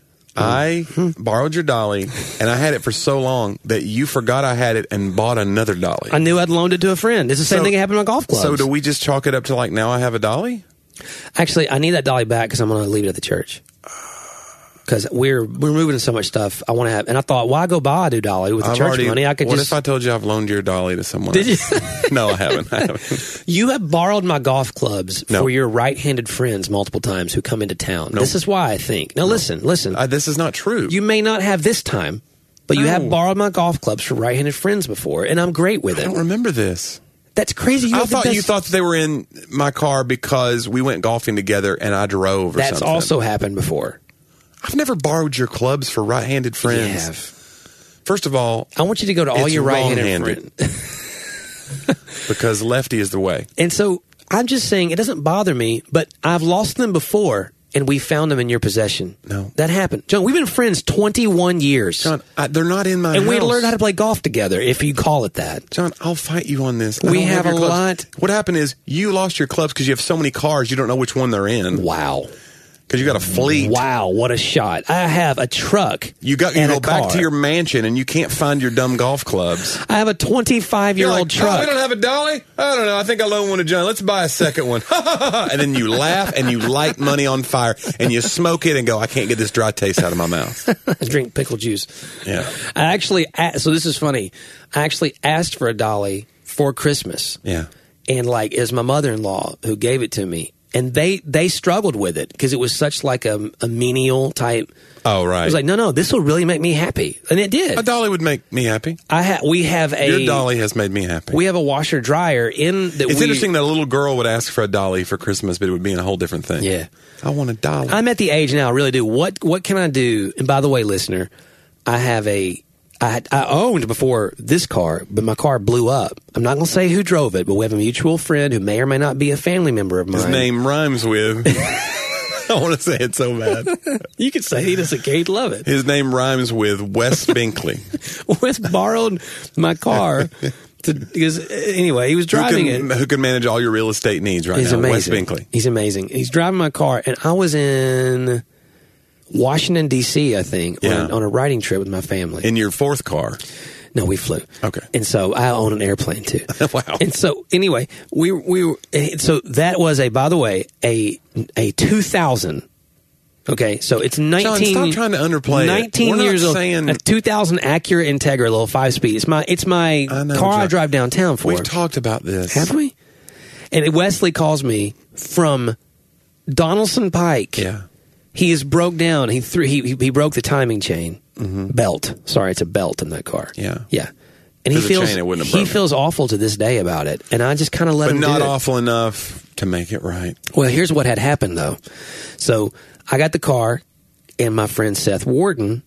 I borrowed your dolly, and I had it for so long that you forgot I had it and bought another dolly. I knew I'd loaned it to a friend. It's the same So- thing that happened in my golf clubs. So do we just chalk it up to like now I have a dolly? Actually, I need that dolly back because I'm going to leave it at the church. Because we're we're moving so much stuff. I want to have, and I thought, why go buy a new dolly with the I've church already- money? I could what just. if I told you I've loaned your dolly to someone Did else? you? No, I haven't. I haven't. You have borrowed my golf clubs No. for your right-handed friends multiple times who come into town. No. This is why I think. Now listen, listen. Uh, this is not true. You may not have this time, but you No. have borrowed my golf clubs for right-handed friends before, and I'm great with I it. don't remember this. That's crazy. You I have the thought you best- thought that they were in my car because we went golfing together and I drove or That's something. also happened before. I've never borrowed your clubs for right-handed friends. You have. First of all, I want you to go to all It's your right-handed wrong-handed. friends. because lefty is the way. And so I'm just saying it doesn't bother me, but I've lost them before, and we found them in your possession. No. That happened. John, we've been friends twenty-one years. John, I, they're not in my and house. we learned how to play golf together, if you call it that. John, I'll fight you on this. I We don't have your a clubs. lot- What happened is you lost your clubs because you have so many cars you don't know which one they're in. Wow. Because you got a fleet. Wow, what a shot. I have a truck. You got you and go a back car. to your mansion and you can't find your dumb golf clubs. I have a twenty-five-year-old You're like, truck. Oh, we don't have a dolly? I don't know. I think I loaned one to John. Let's buy a second one. And then you laugh and you light money on fire and you smoke it and go, I can't get this dry taste out of my mouth. I drink pickle juice. Yeah. I actually, a- so this is funny. I actually asked for a dolly for Christmas. Yeah. And like, it was my mother-in-law who gave it to me. And they, they struggled with it because it was such like a, a menial type. Oh, right. I was like, no, no, this will really make me happy. And it did. a dolly would make me happy. I ha- we have a, Your dolly has made me happy. we have a washer dryer in that it's we, interesting that a little girl would ask for a dolly for Christmas, but it would be in a whole different thing. Yeah. I want a dolly. I'm at the age now, I really do. What what can I do? And by the way, listener, I have a I, I owned before this car, but my car blew up. I'm not going to say who drove it, but we have a mutual friend who may or may not be a family member of mine. His name rhymes with. I want to say it so bad. You could say he doesn't care. He'd love it. His name rhymes with Wes Binkley. Wes borrowed my car to, because anyway, he was driving who can, it. Who can manage all your real estate needs right He's now? amazing. Wes Binkley. He's amazing. He's driving my car, and I was in Washington, D C, I think, Yeah. on, on a riding trip with my family. In your fourth car. No, we flew. Okay. And so I own an airplane too. Wow. And so anyway, we we were, so that was a, by the way, a a two thousand. Okay, so it's nineteen. John, stop trying to underplay it. nineteen We're not years old. saying- A two thousand Acura Integra, little five speed. It's my it's my I know, car I John. drive downtown for. We've talked about this. Have we? And Wesley calls me from Donaldson Pike. Yeah. He is broke down. He threw. He he, he broke the timing chain belt. Sorry, it's a belt in that car. Yeah. yeah. And he If it was a feels chain, it wouldn't have he broken. feels awful to this day about it. And I just kind of let But him not do it. awful enough to make it right. Well, here's what had happened though. So I got the car, and my friend Seth Warden.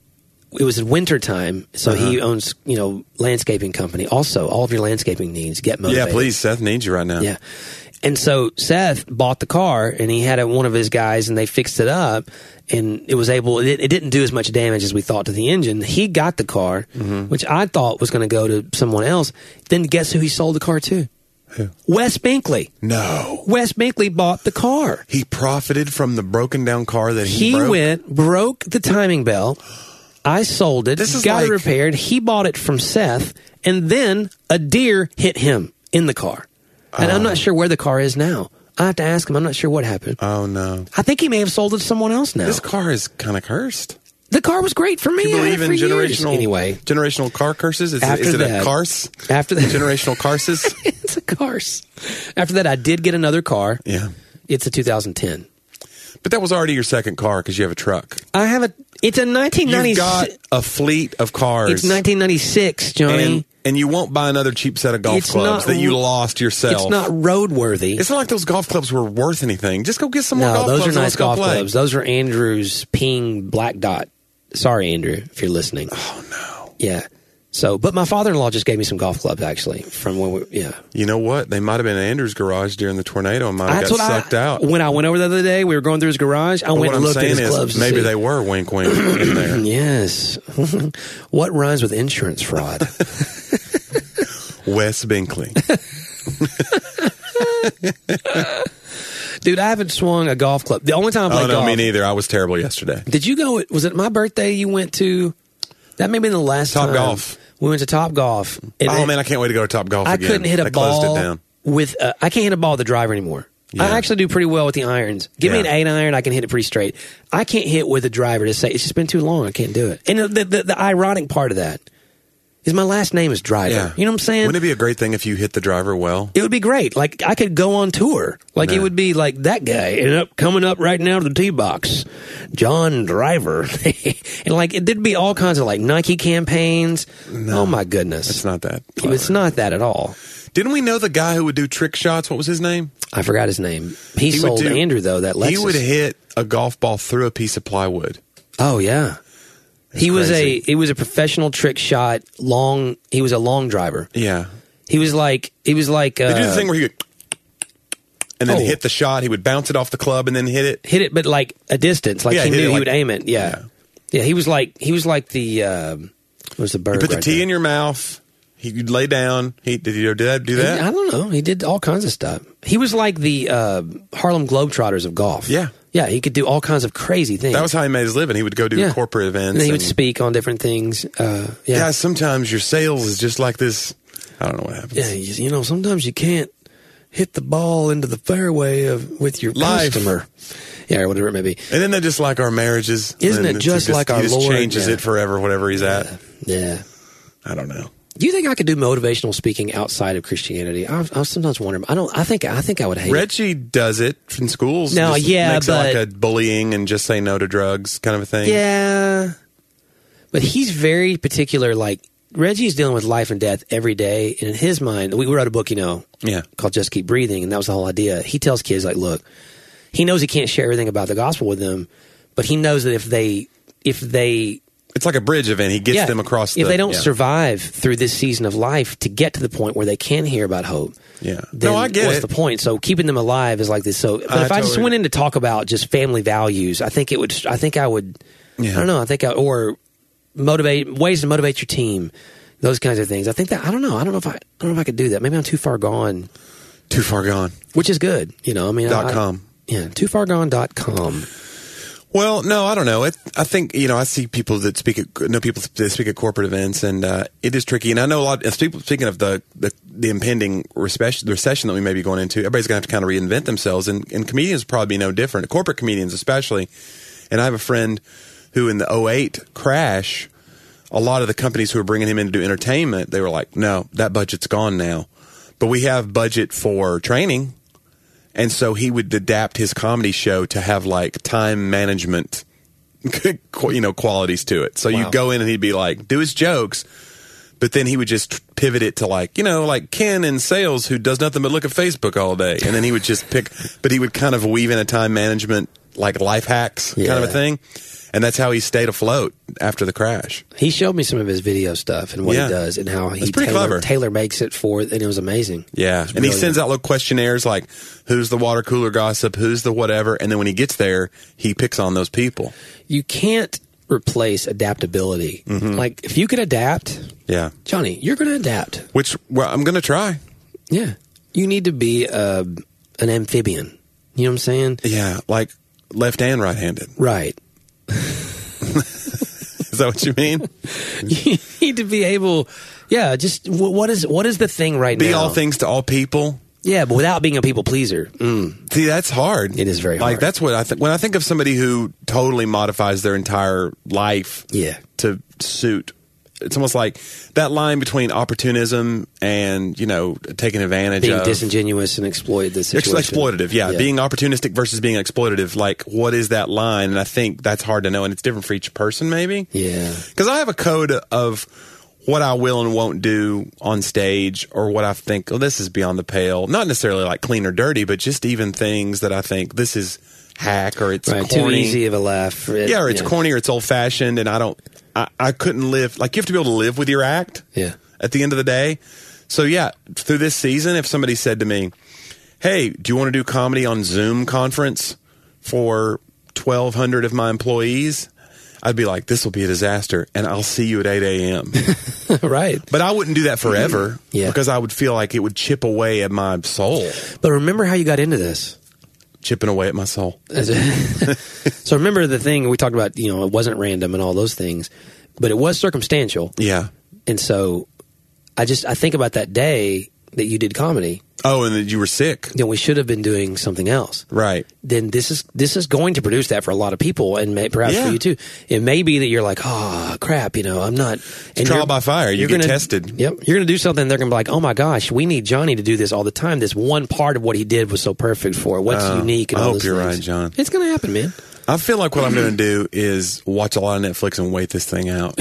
It was in winter time, so Uh-huh. he owns you know landscaping company. Also, all of your landscaping needs get motivated. Yeah, please. Seth needs you right now. Yeah. And so Seth bought the car, and he had a, one of his guys, and they fixed it up, and it was able. It, it didn't do as much damage as we thought to the engine. He got the car, Mm-hmm. which I thought was going to go to someone else. Then guess who he sold the car to? Who? Wes Binkley. No. Wes Binkley bought the car. He profited from the broken down car that he, He broke. went, broke the timing belt. I sold it, This is got it like- repaired. He bought it from Seth, and then a deer hit him in the car. And I'm not sure where the car is now. I have to ask him. I'm not sure what happened. Oh, no. I think he may have sold it to someone else now. This car is kind of cursed. The car was great for me. Do you I had believe it in for years. generational Anyway, generational car curses? Is, it, After is it that- a curse? after that, Generational curses? it's a curse. After that, I did get another car. Yeah. It's a two thousand ten. But that was already your second car because you have a truck. I have a. It's a nineteen You've got ninety-six. a fleet of cars. It's nineteen ninety-six, Johnny. and, and you won't buy another cheap set of golf It's clubs not that you ro- lost yourself. It's not roadworthy. It's not like those golf clubs were worth anything. Just go get some more No, golf those clubs. are and nice let's go golf play. clubs. Those are Andrew's Ping Black Dot. Sorry, Andrew, if you're listening. Oh, no. Yeah. So, but my father-in-law just gave me some golf clubs, actually, from when we, yeah. You know what? They might have been in Andrew's garage during the tornado and might have That's got what sucked I, out. When I went over the other day, we were going through his garage. I But went what and I'm looked at saying his clubs. is to maybe see. they were wink wink in there. Yes. What rhymes with insurance fraud? Wes Binkley. Dude, I haven't swung a golf club. The only time I Oh, played no, golf. me neither. I was terrible yesterday. Did you go? Was it my birthday you went to? That may have been the last Top time. Golf. We went to Top Golf. And Oh, it- man, I can't wait to go to Top Golf I again. couldn't hit a They ball closed it down. with. Uh, I can't hit a ball with the driver anymore. Yeah. I actually do pretty well with the irons. Give me an Yeah. eight iron, I can hit it pretty straight. I can't hit with a driver to say it's just been too long. I can't do it. And the the, the ironic part of that is my last name is Driver. Yeah. You know what I'm saying? Wouldn't it be a great thing if you hit the driver well? It would be great. Like I could go on tour. Like it No. would be like that guy and up coming up right now to the tee box, John Driver, and like it did be all kinds of like Nike campaigns. Oh my goodness, It's not that. It's clever. not that at all. Didn't we know the guy who would do trick shots? What was his name? I forgot his name. He, He would sold do- Andrew though that Lexus. He would hit a golf ball through a piece of plywood. Oh yeah. He was crazy. a he was a professional trick shot long. He was a long driver. Yeah. He was like he was like uh, They do the thing where he would, and then Oh. hit the shot. He would bounce it off the club and then hit it. hit it, but like a distance. Like Yeah, he hit knew it he like- would aim it. Yeah. yeah, He was like he was like the uh, what was the bird? You put the right tee there? in your mouth. He, you'd lay down. He did you do that? Do that? I don't know. He did all kinds of stuff. He was like the uh, Harlem Globetrotters of golf. Yeah. yeah. He could do all kinds of crazy things. That was how he made his living. He would go do Yeah. corporate events. And then he would and- speak on different things. Uh, yeah, Guys, sometimes your sales is just like this. I don't know what happens. yeah. You, you know, sometimes you can't hit the ball into the fairway of with your Life. customer. Yeah, or whatever it may be. And then they're just like our marriages. Isn't And it it's just like he our just Lord? changes Yeah. it forever, whatever he's at. Yeah. I don't know. Do you think I could do motivational speaking outside of Christianity? I, I sometimes wonder. I don't. I think. I think I would hate it. Reggie does it in schools. No, Just yeah, makes but- it like a bullying and just say no to drugs kind of a thing. Yeah, but he's very particular. Like Reggie's dealing with life and death every day, and in his mind, we wrote a book, you know, Yeah. called "Just Keep Breathing," and that was the whole idea. He tells kids like, look, he knows he can't share everything about the gospel with them, but he knows that if they, if they, It's like a bridge event. He gets yeah, them across. if the, they don't yeah. survive through this season of life to get to the point where they can hear about hope. Yeah. Then No, I get what's it. the point? So keeping them alive is like this. So, but I if I just totally- went in to talk about just family values, I think it would. I think I would. Yeah. I don't know. I think I, or motivate ways to motivate your team, those kinds of things. I think that I don't know. I don't know if I. I don't know if I could do that. Maybe I'm too far gone, Too far gone. which is good. You know. I mean, Dot I, com. Yeah, too far gone dot com. Well, no, I don't know. It, I think, you know, I see people that speak at, know people that speak at corporate events, and uh, it is tricky. And I know a lot, speaking of the, the, the impending recession, recession that we may be going into, everybody's going to have to kind of reinvent themselves, and, and comedians will probably be no different, corporate comedians especially. And I have a friend who in the oh eight crash, a lot of the companies who were bringing him in to do entertainment, they were like, no, that budget's gone now. But we have budget for training. And so he would adapt his comedy show to have like time management, you know, qualities to it. So wow. You'd go in and he'd be like, do his jokes, but then he would just pivot it to like, you know, like Ken in sales who does nothing but look at Facebook all day. And then he would just pick, but he would kind of weave in a time management, like life hacks yeah. kind of a thing. And that's how he stayed afloat after the crash. He showed me some of his video stuff and what yeah. he does and how he tailor, tailor makes it for it, and it was amazing. Yeah, was and he sends out little questionnaires like, who's the water cooler gossip, who's the whatever, and then when he gets there, he picks on those people. You can't replace adaptability. Mm-hmm. Like, if you could adapt, yeah, Johnny, you're going to adapt. Which, well, I'm going to try. Yeah. You need to be uh, an amphibian. You know what I'm saying? Yeah, like left and right-handed. Right. Is that what you mean? You need to be able, yeah. Just what is what is the thing right be now? Be all things to all people. Yeah, but without being a people pleaser. Mm. See, that's hard. It is very hard. Like that's what I think when I think of somebody who totally modifies their entire life. Yeah. To suit. It's almost like that line between opportunism and, you know, taking advantage being of. Being disingenuous and exploit the situation. Exploitative, yeah. yeah. Being opportunistic versus being exploitative. Like, what is that line? And I think that's hard to know. And it's different for each person, maybe. Yeah. Because I have a code of what I will and won't do on stage, or what I think, oh, this is beyond the pale. Not necessarily like clean or dirty, but just even things that I think this is hack, or it's right, corny. Too easy of a laugh. It, yeah, or it's yeah. corny, or it's old-fashioned, and I don't... I, I couldn't live, like you have to be able to live with your act yeah. at the end of the day. So yeah, through this season, if somebody said to me, hey, do you want to do comedy on Zoom conference for twelve hundred of my employees? I'd be like, this will be a disaster, and I'll see you at eight a.m. Right. But I wouldn't do that forever yeah. because I would feel like it would chip away at my soul. But remember how you got into this. Chipping away at my soul. So remember the thing we talked about, you know, it wasn't random and all those things, but it was circumstantial. Yeah. And so I just, I think about that day that you did comedy. Oh, and that you were sick. Then we should have been doing something else. Right. Then this is this is going to produce that for a lot of people, and may, perhaps yeah. for you too. It may be that you're like, oh, crap, you know, I'm not. And trial by fire. You get gonna, tested. Yep. You're going to do something, they're going to be like, oh my gosh, we need Johnny to do this all the time. This one part of what he did was so perfect for it. What's uh, unique and I all hope those you're things. right, John. It's going to happen, man. I feel like what I'm going to do is watch a lot of Netflix and wait this thing out.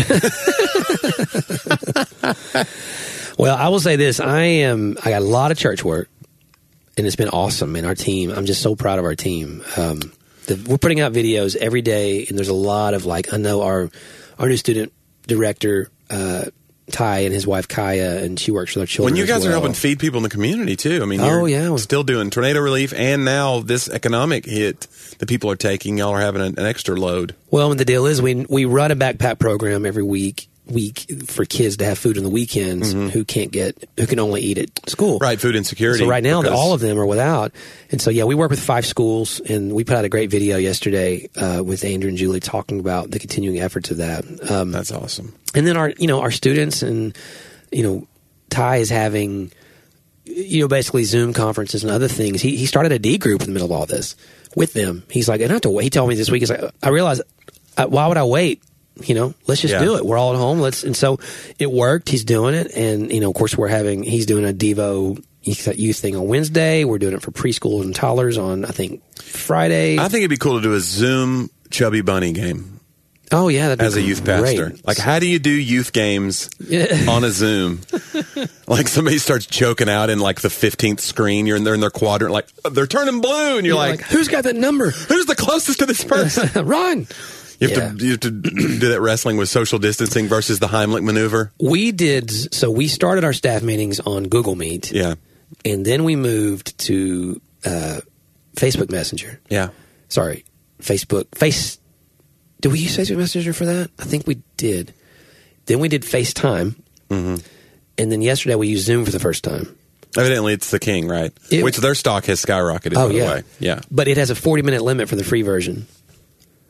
Well, I will say this. I am. I got a lot of church work, and it's been awesome. And our team, I'm just so proud of our team. Um, the, we're putting out videos every day, and there's a lot of like, I know our our new student director, uh, Ty, and his wife Kaya, and she works with our children. When you guys well. are helping feed people in the community too. I mean, oh you're yeah, still doing tornado relief, and now this economic hit that people are taking. Y'all are having an, an extra load. Well, and the deal is, we we run a backpack program every week. week for kids to have food on the weekends mm-hmm. who can't get who can only eat at school. Right, food insecurity. So right now because... all of them are without. And so yeah, we work with five schools, and we put out a great video yesterday uh, with Andrew and Julie talking about the continuing efforts of that. Um, That's awesome. And then our you know our students, and you know Ty is having you know basically Zoom conferences and other things. He he started a D group in the middle of all this with them. He's like, I don't have to wait. He told me this week, he's like, I realized I, why would I wait? You know, let's just yeah. do it. We're all at home. Let's, and so it worked. He's doing it. And, you know, of course, we're having, he's doing a Devo youth thing on Wednesday. We're doing it for preschoolers and toddlers on, I think, Friday. I think it'd be cool to do a Zoom Chubby Bunny game. Oh, yeah. That'd be as a youth pastor. Great. Like, how do you do youth games on a Zoom? Like, somebody starts choking out in, like, the fifteenth screen. You're in there in their quadrant, like, they're turning blue. And you're, you're like, like, who's got that number? Who's the closest to this person? Run. You have, yeah. to, you have to do that wrestling with social distancing versus the Heimlich maneuver? We did. So we started our staff meetings on Google Meet. Yeah. And then we moved to uh, Facebook Messenger. Yeah. Sorry. Facebook. Face. Did we use Facebook Messenger for that? I think we did. Then we did FaceTime. Mm-hmm. And then yesterday we used Zoom for the first time. Evidently it's the king, right? It, Which their stock has skyrocketed, oh, by the yeah. way. Yeah. But it has a forty minute limit for the free version.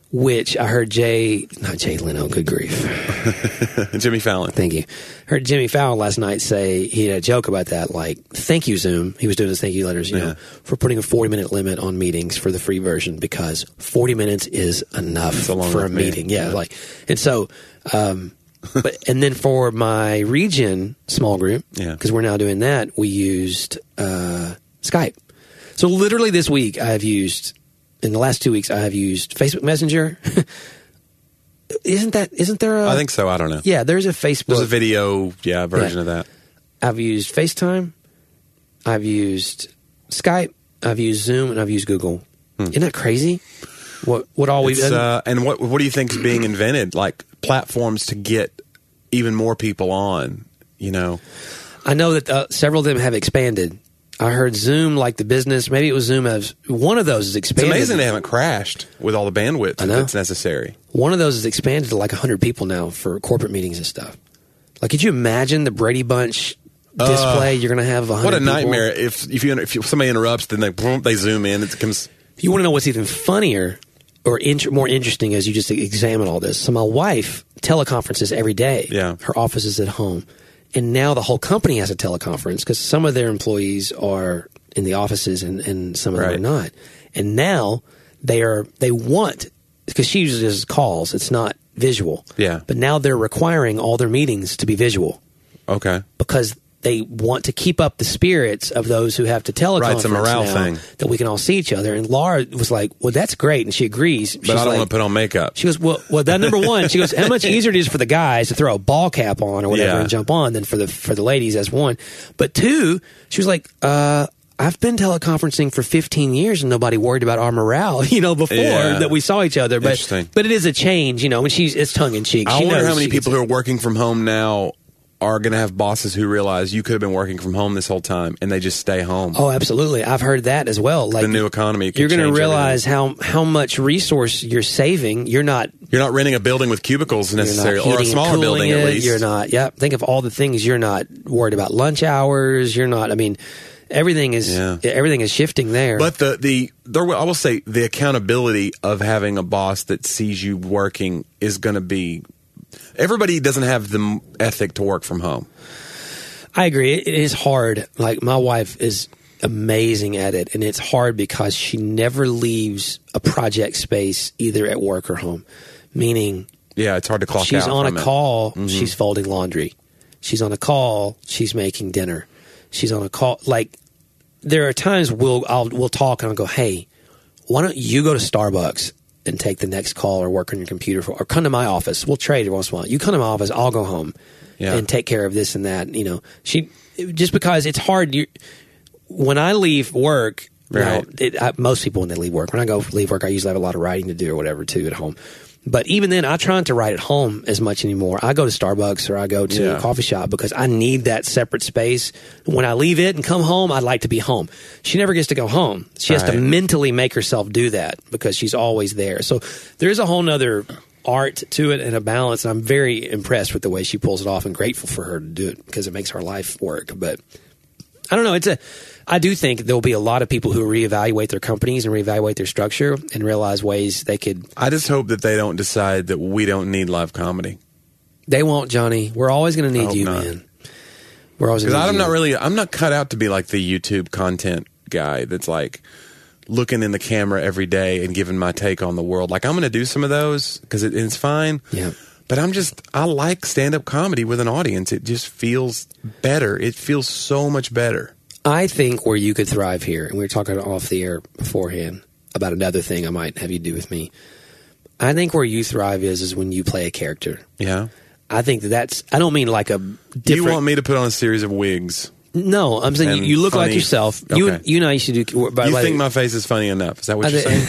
which I heard Jay, not Jay Leno, good grief. Jimmy Fallon. Thank you. Heard Jimmy Fallon last night say, he had a joke about that, like, thank you, Zoom. He was doing his thank you letters, you Yeah. know, for putting a forty minute limit on meetings for the free version, because forty minutes is enough a long for a enough meeting. meeting. Yeah, Yeah. like, and so, um, but, and then for my region small group, Yeah. because we're now doing that, we used, uh, Skype. So literally this week I have used, in the last two weeks, I have used Facebook Messenger. Isn't that, isn't there a... I think so. I don't know. Yeah, there's a Facebook. There's a video, yeah, version Yeah. of that. I've used FaceTime. I've used Skype. I've used Zoom, and I've used Google. Isn't that crazy? What what all we've It's, done? uh, and what what do you think is being invented? Like platforms to get even more people on, you know? I know that uh, several of them have expanded. I heard Zoom, like the business, maybe it was Zoom as one of those is It's expanded. amazing they haven't crashed with all the bandwidth I know. that's necessary. One of those is expanded to like one hundred people now for corporate meetings and stuff. Like, could you imagine the Brady Bunch display? You're going to have one hundred What a people? nightmare! If if you if you, somebody interrupts, then they boom, they zoom in. It becomes If you want to know what's even funnier or int- more interesting as you just examine all this. So my wife teleconferences every day. Yeah. Her office is at home. And now the whole company has a teleconference because some of their employees are in the offices and, and some of them Right. are not. And now they are they want, because she usually does calls, it's not visual. Yeah. But now they're requiring all their meetings to be visual okay. because they want to keep up the spirits of those who have to teleconference Right, it's a morale now, thing. that we can all see each other. And Laura was like, well, that's great. And she agrees. But I don't want to put on makeup. She goes, well, well, that number one, she goes, how much easier it is for the guys to throw a ball cap on or whatever Yeah. and jump on than for the for the ladies as one. But two, she was like, uh, I've been teleconferencing for fifteen years and nobody worried about our morale, you know, before Yeah. that we saw each other. But Interesting. but it is a change, you know, and she's it's tongue in cheek. I She wonder knows how many she gets people it. who are working from home now are going to have bosses who realize you could have been working from home this whole time, and they just stay home. Oh, absolutely. I've heard that as well. Like the new economy. Could you're going to change realize how how much resource you're saving. You're not everything. You're not renting a building with cubicles You're not necessarily, or a heating and smaller cooling building it. at least. You're not. Yeah. Think of all the things you're not worried about. Lunch hours. You're not. I mean, everything is Yeah. everything is shifting there. But the the there, will- I will say the accountability of having a boss that sees you working is going to be. Everybody doesn't have the m- ethic to work from home. I agree. It, it is hard. Like my wife is amazing at it, and it's hard because she never leaves a project space either at work or home. Meaning, Yeah, it's hard to clock she's out. on a from it. call, Mm-hmm. she's folding laundry. She's on a call, she's making dinner. She's on a call. Like there are times we'll I'll we'll talk and I'll go, hey, why don't you go to Starbucks and take the next call or work on your computer for, or come to my office. We'll trade every once in a while. You come to my office, I'll go home Yeah. and take care of this and that. You know, she just because it's hard. You, when I leave work, you know, Right. it, I, most people when they leave work, when I go leave work, I usually have a lot of writing to do or whatever too at home. But even then, I try not to write at home as much anymore. I go to Starbucks or I go to Yeah. a coffee shop because I need that separate space. When I leave it and come home, I'd like to be home. She never gets to go home. She has to Right. mentally make herself do that because she's always there. So there's a whole nother art to it and a balance. And I'm very impressed with the way she pulls it off and grateful for her to do it because it makes her life work. But I don't know. It's a. I do think there will be a lot of people who reevaluate their companies and reevaluate their structure and realize ways they could. I just hope that they don't decide that we don't need live comedy. They won't, Johnny. We're always going to I need hope you, not. man. We're always going Because to I'm need not you. really, I'm not cut out to be like the YouTube content guy that's like looking in the camera every day and giving my take on the world. Like I'm going to do some of those because it, it's fine. Yeah. But I'm just, I like stand-up comedy with an audience. It just feels better. It feels so much better. I think where you could thrive here, and we were talking off the air beforehand about another thing I might have you do with me. I think where you thrive is is when you play a character. Yeah. I think that that's. I don't mean like a different. You want me to put on a series of wigs? No, I'm saying you, and you look like funny- yourself. You Okay. you know you should do. By the You way, think my face is funny enough? Is that what I you're thi-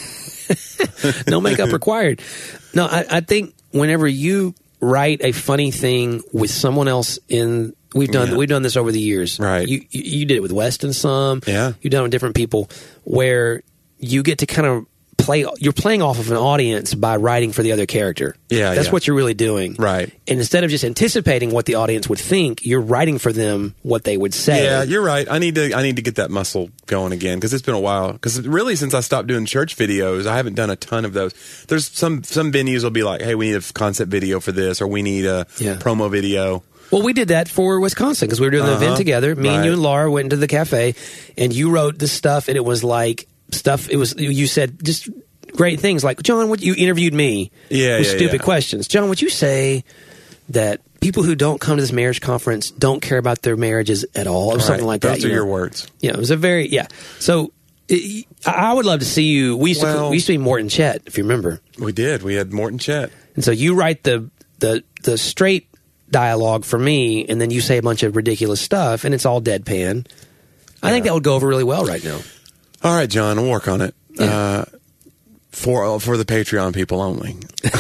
saying? no makeup required. No, I, I think whenever you write a funny thing with someone else in, we've done Yeah. we've done this over the years. Right. You you, you did it with Weston some. Yeah. You've done it with different people where you get to kind of play. You're playing off of an audience by writing for the other character. Yeah, that's yeah. what you're really doing. Right. And instead of just anticipating what the audience would think, you're writing for them what they would say. Yeah, you're right. I need to I need to get that muscle going again because it's been a while. Because really, since I stopped doing church videos, I haven't done a ton of those. There's some some venues will be like, hey, we need a concept video for this, or we need a Yeah. promo video. Well, we did that for Wisconsin because we were doing the Uh-huh. event together. Me and Right. you and Laura went into the cafe, and you wrote this stuff, and it was like stuff. It was you said just great things like, John, what you interviewed me Yeah, with yeah, stupid yeah. questions. John, would you say that people who don't come to this marriage conference don't care about their marriages at all, or Right. something like that? Those you are know? your words. Yeah, it was a very yeah. So it, I I would love to see you. We used to Well- we used to be Morton Chet, if you remember, We did. We had Morton Chet. and so you write the the the straight dialogue for me, and then you say a bunch of ridiculous stuff, and it's all deadpan. I think Yeah. that would go over really well right now. All right, John, I'll work on it. Yeah. Uh, for for the Patreon people only.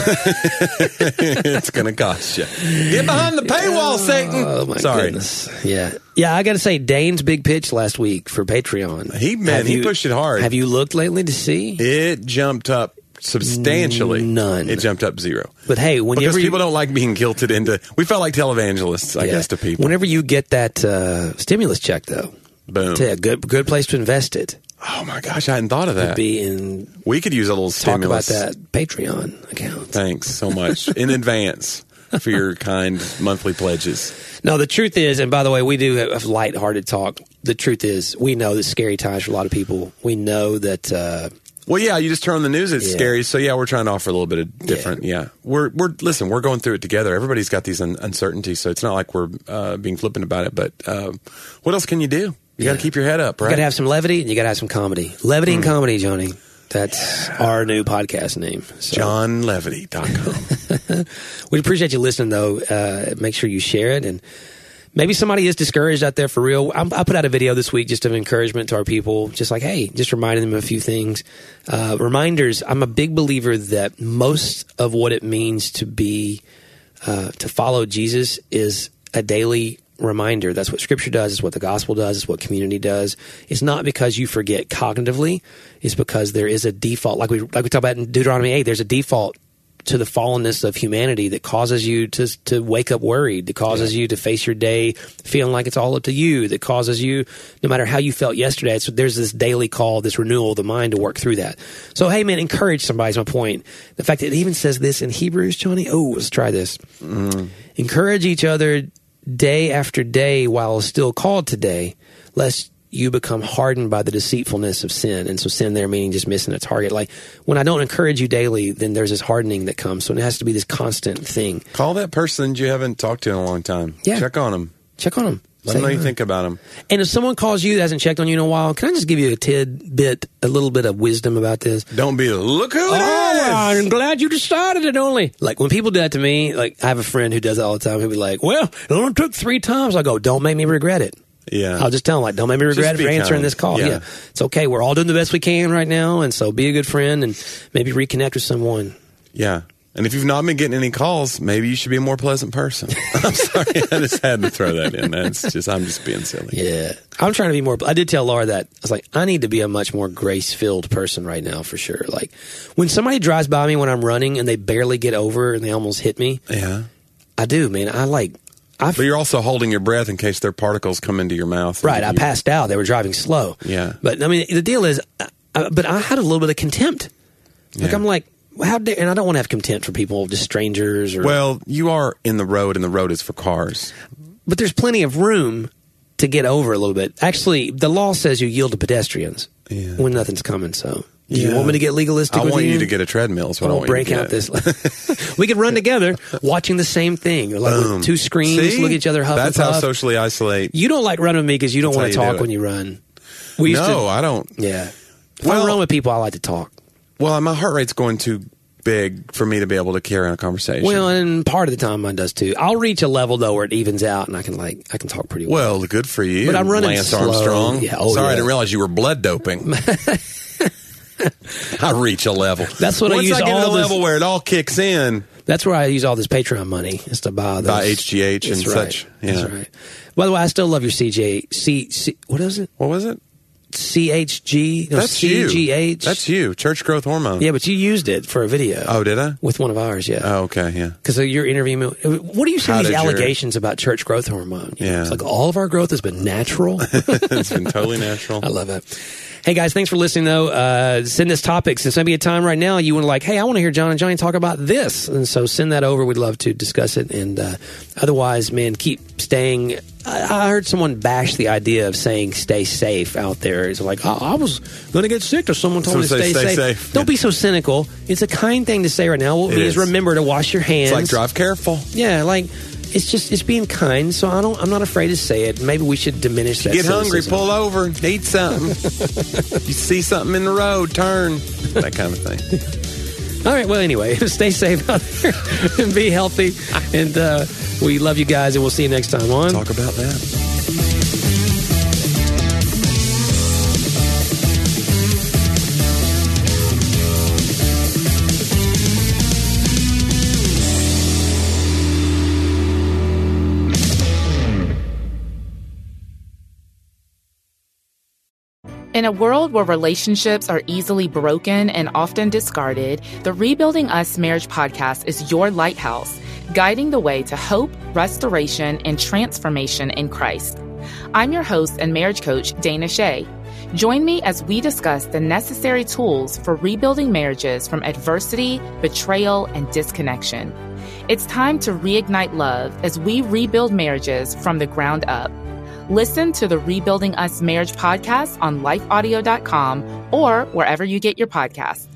It's going to cost you. Get behind the paywall, Satan. Oh my Sorry. goodness! Yeah, yeah. I got to say, Dane's big pitch last week for Patreon. He- man, Have he you- pushed it hard. Have you looked lately to see? It jumped up substantially. None. It jumped up zero. But hey, Because whenever you, people don't like being guilted into. We felt like televangelists, I yeah, guess, to people. Whenever you get that uh, stimulus check, though, Boom. tell you, a good good place to invest it. Oh my gosh, I hadn't thought of that. Be in We could use a little talk stimulus. about that Patreon account. Thanks so much in advance for your kind monthly pledges. No, the truth is, and by the way, we do have lighthearted talk. The truth is, we know that scary times for a lot of people. We know that. Uh, Well, yeah, you just turn on the news; it's Yeah. scary. So, yeah, we're trying to offer a little bit of different. Yeah, we're we're listen. We're going through it together. Everybody's got these un- uncertainties, so it's not like we're uh, being flippant about it. But uh, what else can you do? You got to Yeah. keep your head up, You right? got to have some levity, and you got to have some comedy. Levity and comedy, Johnny. That's our new podcast name. So. John Levity dot com. We appreciate you listening, though. Uh, make sure you share it, and maybe somebody is discouraged out there for real. I, I put out a video this week just of encouragement to our people, just like, hey, just reminding them of a few things. Uh, reminders. I'm a big believer that most of what it means to be uh, to follow Jesus is a daily reminder. That's what Scripture does. It's what the gospel does. It's what community does. It's not because you forget cognitively. It's because there is a default, like we like we talk about in Deuteronomy eight. There's a default to the fallenness of humanity that causes you to to wake up worried, that causes you to face your day feeling like it's all up to you, that causes you, no matter how you felt yesterday, it's, there's this daily call, this renewal of the mind to work through that. So, hey, man, encourage somebody is my point. The fact that it even says this in Hebrews, Johnny, oh, let's try this. Mm. Encourage each other day after day while still called today, lest you become hardened by the deceitfulness of sin. And so sin there meaning just missing a target. Like when I don't encourage you daily, then there's this hardening that comes. So it has to be this constant thing. Call that person you haven't talked to in a long time. Yeah. Check on them. Check on them. Let them know you think about them. And if someone calls you that hasn't checked on you in a while, can I just give you a tidbit, a little bit of wisdom about this? Don't be, look who it Oh, is! I'm glad you decided it only. Like when people do that to me, like I have a friend who does that all the time. He'll be like, well, it only took three times. I go, don't make me regret it. Yeah. I'll just tell them, like, don't make me regret Just it for be answering kind. this call. Yeah. Yeah. It's okay. We're all doing the best we can right now. And so be a good friend and maybe reconnect with someone. Yeah. And if you've not been getting any calls, maybe you should be a more pleasant person. I'm sorry. I just had to throw that in. That's just, I'm just being silly. Yeah. I'm trying to be more, I did tell Laura that. I was like, I need to be a much more grace-filled person right now for sure. Like when somebody drives by me when I'm running and they barely get over and they almost hit me, Yeah. I do, man. I like, I But you're also holding your breath in case their particles come into your mouth. Right, I You- passed out. They were driving slow. Yeah. But, I mean, the deal is, uh, but I had a little bit of contempt. Like, Yeah. I'm like, how dare, and I don't want to have contempt for people, just strangers. Or, Well, you are in the road, and the road is for cars. but there's plenty of room to get over a little bit. Actually, the law says you yield to pedestrians Yeah. when nothing's coming, so. Do you Yeah. want me to get legalistic I with want you? you to get a treadmill. Is what I We'll want break you to out get. this. We could run together watching the same thing. Like Boom. with two screens, See? look at each other, huff That's and how puff. socially isolate. You don't like running with me because you don't That's want to how you talk do it. when you run. We used No, to, I don't. yeah. If Well- I run with people, I like to talk. Well, my heart rate's going too big for me to be able to carry on a conversation. Well, and part of the time mine does too. I'll reach a level though where it evens out, and I can like I can talk pretty well. Well, good for you. But I'm running Lance slow. Armstrong. Yeah, oh, Sorry, I yeah. didn't realize you were blood doping. I reach a level. That's what I Once use I get to all the this- level where it all kicks in. That's where I use all this Patreon money is to buy those. Buy H G H and That's right. such. Yeah. That's right. By the way, I still love your C J. C, C what is it? What was it? C H G, no, That's C G H. you. That's you. Church growth hormone. Yeah, but you used it for a video. Oh, did I? With one of ours, yeah. Oh, okay, yeah. Because you're interviewing me. What do you see How these did your- allegations about church growth hormone? You know, Yeah. It's like all of our growth has been natural. It's been totally natural. I love it. Hey, guys, thanks for listening, though. Uh, send us topics. There's going to be a time right now you want to like, hey, I want to hear John and Johnny talk about this. And so send that over. We'd love to discuss it. And uh, otherwise, man, keep staying. I, I heard someone bash the idea of saying stay safe out there. It's like, oh, I was going to get sick or someone told Someone me to say, stay, "Stay safe. safe." Don't Yeah. be so cynical. It's a kind thing to say right now. What It we is is. remember to wash your hands. It's like drive careful. Yeah, like it's just it's being kind. So I don't. I'm not afraid to say it. Maybe we should diminish that. Get hungry, cynicism. pull over, eat something. You see something in the road, turn. That kind of thing. All right. Well, anyway, stay safe out there and be healthy. And uh, we love you guys, and we'll see you next time on Talk about that. In a world where relationships are easily broken and often discarded, the Rebuilding Us Marriage podcast is your lighthouse, guiding the way to hope, restoration, and transformation in Christ. I'm your host and marriage coach, Dana Shea. Join me as we discuss the necessary tools for rebuilding marriages from adversity, betrayal, and disconnection. It's time to reignite love as we rebuild marriages from the ground up. Listen to the Rebuilding Us Marriage podcast on life audio dot com or wherever you get your podcasts.